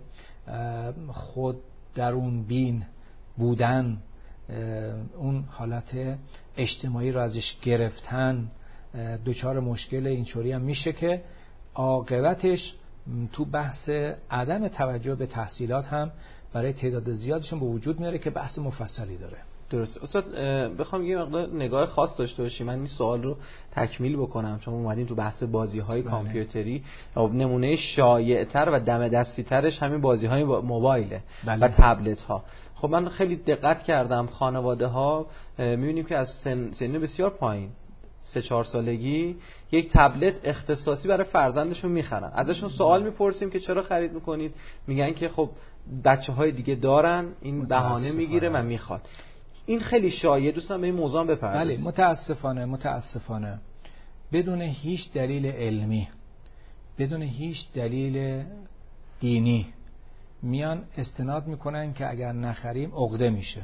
خود درون بین بودن، اون حالت اجتماعی رو ازش گرفتن، دچار مشکل اینطوری هم میشه که عاقبتش تو بحث عدم توجه به تحصیلات هم برای تعداد زیادشون به وجود میاره که بحث مفصلی داره. درسته. استاد بخوام یه مقدار نگاه خاص داشته باشیم، من این سوال رو تکمیل بکنم، چون اومدیم تو بحث بازی‌های کامپیوتری، نمونه شایع‌تر و دم دستی‌ترش همین بازی‌های موبایله و تبلت‌ها. خب من خیلی دقت کردم خانواده‌ها می‌بینیم که از سن بسیار پایین 3-4 سالگی یک تبلت اختصاصی برای فرزندشون میخرن. ازشون سوال میپرسیم که چرا خرید میکنید، میگن که خب بچه‌های دیگه دارن، این بهانه میگیره و میخواد. این خیلی شایع، دوستان به این موضوع بپردازید. بله، متاسفانه بدون هیچ دلیل علمی، بدون هیچ دلیل دینی میان استناد میکنن که اگر نخریم عقده میشه.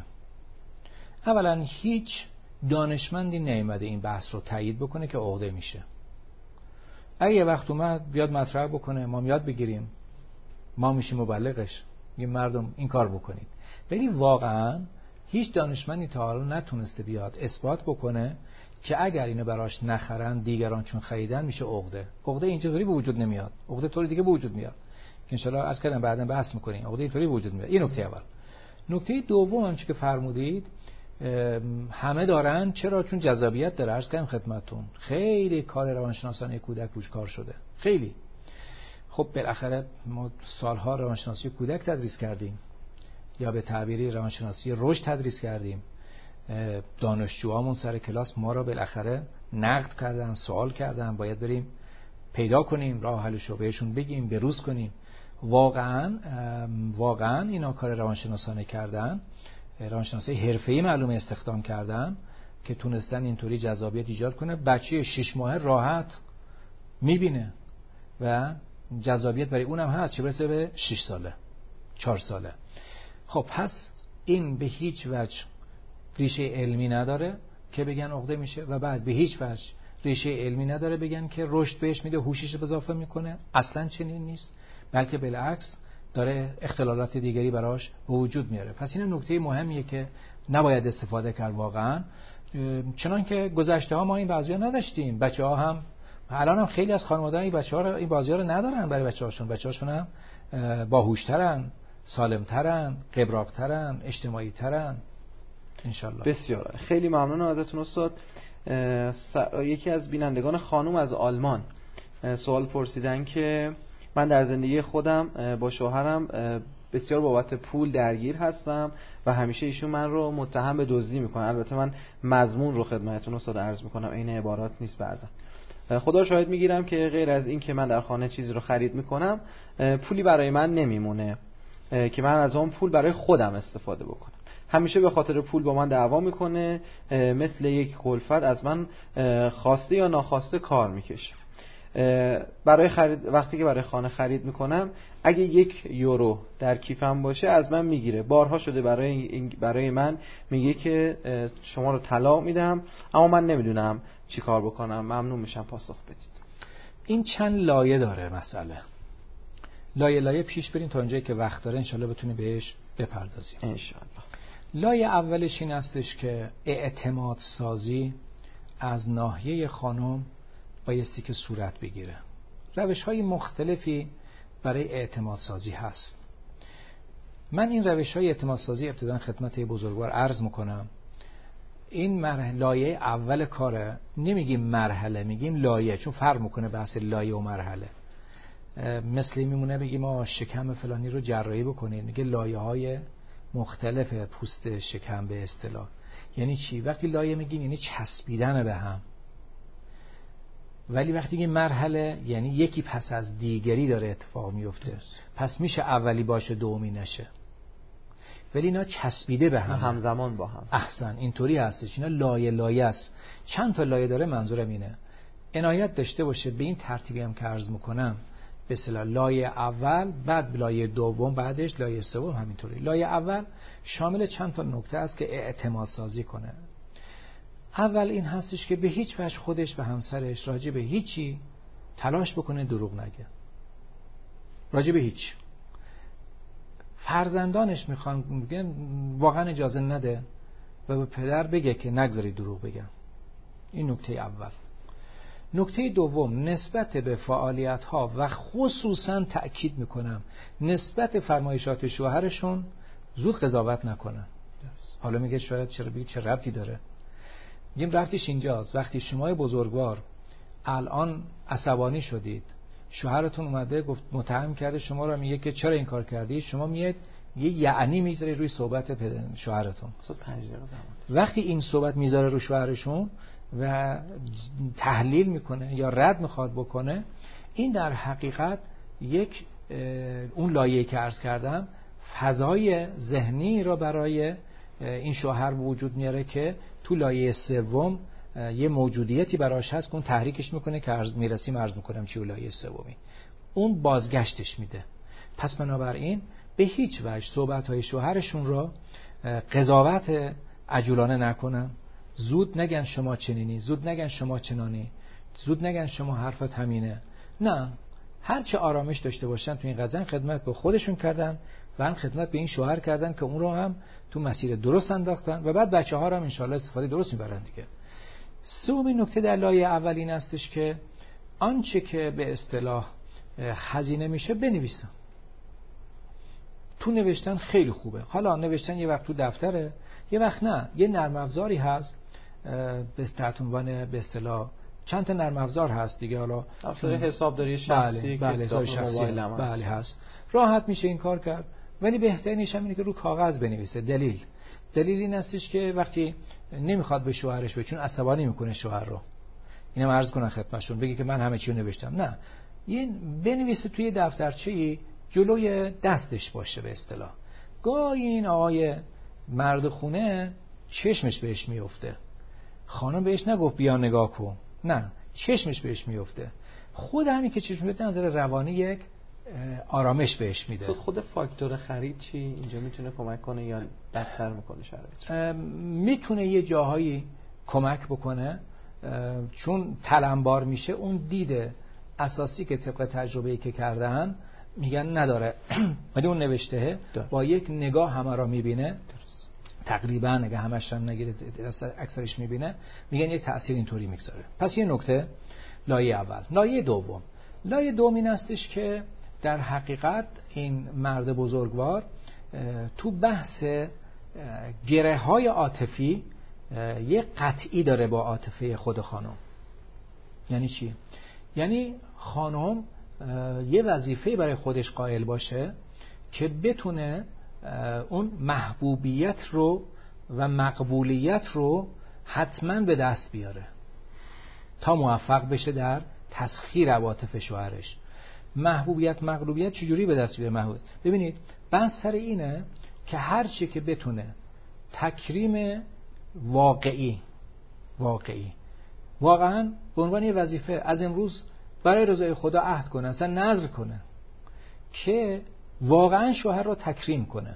اولا هیچ دانشمندی نیامده این بحث رو تایید بکنه که عقده میشه. اگه یه وقت اومد بیاد مطرح بکنه، ما یاد بگیریم، ما میشیم مبلغش، میگیم مردم این کار بکنید. ولی واقعا هیچ دانشمندی تا حالا نتونسته بیاد اثبات بکنه که اگر اینو براش نخرن دیگران چون خریدن میشه عقده. عقده اینجوری به وجود نمیاد، عقده طوری دیگه به وجود میاد که ان شاء الله از کردم بعدا بحث میکنیم. عقده اینطوری به وجود میاد. این نکته اول. نکته دوم هم که فرمودید همه دارن، چرا؟ چون جذابیت داره. عرض کردم خدمتتون خیلی کار روانشناسانه کودک روش کار شده، خیلی. خب بالاخره ما سالها روانشناسی کودک تدریس کردیم، یا به تعبیری روانشناسی رشد تدریس کردیم. دانشجوامون سر کلاس ما را بالاخره نقد کردن، سوال کردن، باید بریم پیدا کنیم راه حلشو، بهشون بگیم، بروز کنیم. واقعا اینا کار روانشناسانه کردن روانشناسای حرفه‌ای معلومه استخدام کردن که تونستن اینطوری جذابیت ایجاد کنه. بچه 6 ماهه راحت میبینه و جذابیت برای اونم هست، چه برسه به 6 ساله 4 ساله. خب پس این به هیچ وجه ریشه علمی نداره که بگن عقده میشه و بعد به هیچ وجه ریشه علمی نداره بگن که رشد بهش میده، هوشش رو اضافه میکنه. اصلا چنین نیست، بلکه بالعکس داره اختلالات دیگری براش به وجود میاره. پس این نکته مهمیه که نباید استفاده کرد واقعا. چنان که گذشته ها ما این بازی‌ها نداشتیم، بچه‌ها هم الان هم خیلی از خانواده‌ها این بچه‌ها رو این بازی‌ها رو ندارن برای بچه‌هاشون هم باهوش‌ترن، سالم‌ترن، قبراق‌ترن، اجتماعی‌ترن انشالله. بسیار خیلی ممنونم ازتون استاد. یکی از بینندگان خانم از آلمان سوال پرسیدن که من در زندگی خودم با شوهرم بسیار بابت پول درگیر هستم و همیشه ایشون من رو متهم به دزدی میکنه. البته من مضمون رو خدمتتون استاد عرض میکنم، این عبارات نیست. بعضا خدا شاهد میگیرم که غیر از این که من در خانه چیزی رو خرید میکنم پولی برای من نمیمونه که من از اون پول برای خودم استفاده بکنم. همیشه به خاطر پول با من دعوا میکنه، مثل یک کلفت از من خواسته یا ناخواسته کار میکشه. برای خرید، وقتی که برای خانه خرید میکنم اگه 1 یورو در کیفم باشه از من میگیره. بارها شده برای من میگه که شما رو طلاق میدم، اما من نمیدونم چی کار بکنم. ممنون میشم پاسخ بدید. این چند لایه داره مسئله، لایه پیش بریم تا اونجایی که وقت داره انشالله بتونیم بهش بپردازیم انشالله. لایه اولش این هستش که اعتماد سازی از ناحیه خانم بایستی که صورت بگیره. روش‌های مختلفی برای اعتماد سازی هست. من این روش‌های اعتماد سازی ابتداً خدمت بزرگوار عرض میکنم. این لایه اول کاره، نمیگیم مرحله، میگیم لایه، چون فرق میکنه بحث لایه و مرحله. مثل میمونه بگیم شکم فلانی رو جراحی بکنید، میگه لایه‌های مختلف پوست شکم به اصطلاح. یعنی چی؟ وقتی لایه میگیم یعنی چسبیدن به هم، ولی وقتی که مرحله یعنی یکی پس از دیگری داره اتفاق میفته. پس میشه اولی باشه دومی نشه، ولی اینا چسبیده به هم، همزمان با هم. احسن، اینطوری هستش. اینا لایه است. چند تا لایه داره، منظورم اینه عنایت داشته باشه به این ترتیبی هم که عرض میکنم. به اصطلاح لایه اول، بعد لایه دوم، بعدش لایه سوم، همینطوری. لایه اول شامل چند تا نکته است که اعتماد سازی کنه. اول این هستش که به هیچ وجه خودش و همسرش راجع به هیچی تلاش بکنه دروغ نگه. راجع به هیچ. فرزندانش میگن واقعا اجازه نده و به پدر بگه که نگذاری دروغ بگم. این نکته اول. نکته دوم، نسبت به فعالیت ها و خصوصا تأکید میکنم نسبت فرمایشات شوهرشون زود قضاوت نکنن. حالا میگه شاید چرا بگید چه ربطی داره؟ میگیم ربطش اینجاست. وقتی شما بزرگوار الان عصبانی شدید، شوهرتون اومده گفت متهم کرده شما رو، میگه که چرا این کار کردی، شما میاد یه یعنی میذاری روی صحبت شوهرتون. 5 دقیقه زمان. وقتی این صحبت میذاره رو شوهرشون و تحلیل میکنه یا رد میخواد بکنه، این در حقیقت یک اون لایه‌ای که عرض کردم فضای ذهنی را برای این شوهر وجود میاره که تو لایه سوم یه موجودیتی براش هست که اون تحریکش میکنه که عرض میکنم چی لایه سومی اون بازگشتش میده. پس بنابراین به هیچ وجه صحبت‌های شوهرشون را قضاوت عجولانه نکنن. زود نگن شما چنینی، زود نگن شما چنانی، زود نگن شما حرفت همینه. نه، هر چه آرامش داشته باشن تو این قضیه خدمت به خودشون کردن و هم خدمت به این شوهر کردن که اون رو هم تو مسیر درست انداختن و بعد بچه‌ها رو هم انشالله استفاده درست میبرن دیگه. سومین نکته در لایه اول این استش که آنچه که به اصطلاح هزینه میشه بنویسن. تو نوشتن خیلی خوبه. حالا نوشتن یه وقت تو دفتره، یه وقت نه. یه نرم افزاری هست به تحت عنوان به اصطلاح چند تا نرم افزار هست دیگه. حالا حسابداری شخصی، بله حساب شخصی بله هست. راحت میشه این کار کرد. ولی بهترینش هم اینه که رو کاغذ بنویسه. دلیل این هستش که وقتی نمیخواد به شوهرش بگه، چون عصبانی میکنه شوهر رو، اینم عرض کنن خدمتشون، بگه که من همه چی رو نوشتم. نه، این بنویسه توی دفترچه‌ای جلوی دستش باشه به اصطلاح. گاهی این آقای مرد خونه چشمش بهش میفته، خانم بهش نگفت بیا نگاه کن، نه چشمش بهش میفته. خود همین که چشم میفته نظر روانی یک آرامش بهش میده. خود فاکتور خرید چی اینجا میتونه کمک کنه یا بدتر میکنه شرایط؟ میتونه یه جاهایی کمک بکنه، چون تلمبار میشه اون دیده اساسی که طبق تجربه‌ای که کردن میگن نداره ولی اون نوشته با یک نگاه همه را میبینه تقریبا، اگه همش هم نگیره اکثرش میبینه، میگن یک تأثیر اینطوری میگذاره. پس یه نکته لایه اول. لایه دوم این استش که در حقیقت این مرد بزرگوار تو بحث گره های عاطفی یه قطعی داره با عاطفه خود خانم. یعنی چی؟ یعنی خانم یه وظیفه برای خودش قائل باشه که بتونه اون محبوبیت رو و مقبولیت رو حتما به دست بیاره تا موفق بشه در تسخیر عواطف شوهرش. محبوبیت مقبولیت چجوری به دست بیاره؟ محبوبیت، ببینید بحث سر اینه که هر چی که بتونه تکریم واقعی واقعا به عنوان یه وظیفه از امروز برای رضای خدا عهد کنه، اصلا نذر کنه که واقعا شوهر رو تکریم کنه.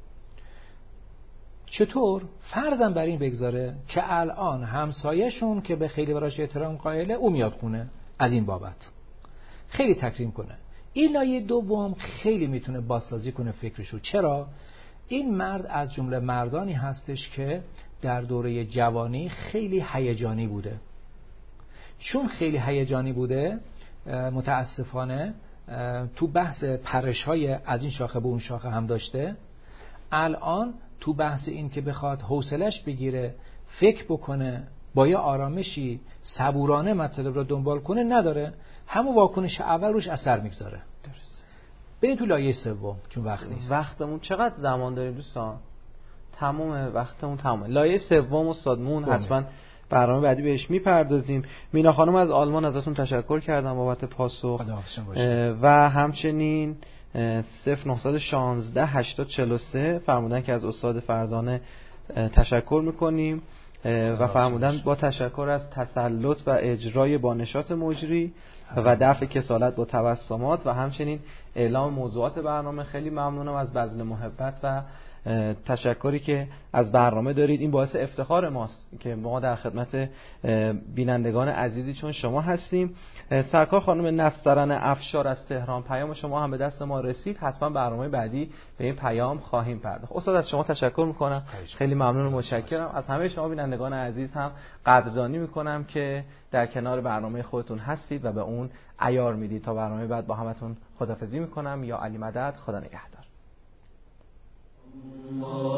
چطور؟ فرضاً بر این بگذاره که الان همسایه‌شون که به خیلی براش احترام قائله او میاد خونه، از این بابت خیلی تکریم کنه. این لایه دوم خیلی میتونه بازسازی کنه فکرشو. چرا؟ این مرد از جمله مردانی هستش که در دوره جوانی خیلی هیجانی بوده. چون خیلی هیجانی بوده متاسفانه تو بحث پرش‌های از این شاخه به اون شاخه هم داشته. الان تو بحث این که بخواد حوصلش بگیره، فکر بکنه، با یه آرامشی صبورانه مطلب رو دنبال کنه نداره، همون واکنش اول روش اثر میگذاره. درست. بریم تو لایه سوم چون وقت نیست. وقتمون چقدر زمان داریم دوستان؟ تمام وقتمون تمامه. لایه سوم استادمون حتما برنامه بعدی بهش میپردازیم. مینا خانم از آلمان ازتون تشکر کردم بابت پاسخ و همچنین 0916 8043 فرمودن که از استاد فرزانه تشکر میکنیم و فرمودن با تشکر از تسلط و اجرای با نشاط مجری و دفع کسالت با تبسمات و همچنین اعلام موضوعات برنامه. خیلی ممنونم از بذل محبت و تشکری که از برنامه دارید. این باعث افتخار ماست که ما در خدمت بینندگان عزیزی چون شما هستیم. سرکار خانم نسترن افشار از تهران، پیام شما هم به دست ما رسید. حتما برنامه بعدی به این پیام خواهیم پرداخت. استاد از شما تشکر میکنم، خیلی ممنون و متشکرم. از همه شما بینندگان عزیز هم قدردانی میکنم که در کنار برنامه خودتون هستید و به اون عیار میدید. تا برنامه بعد با همتون خداحافظی میکنم. یا علی مدد، خدا نگهدار.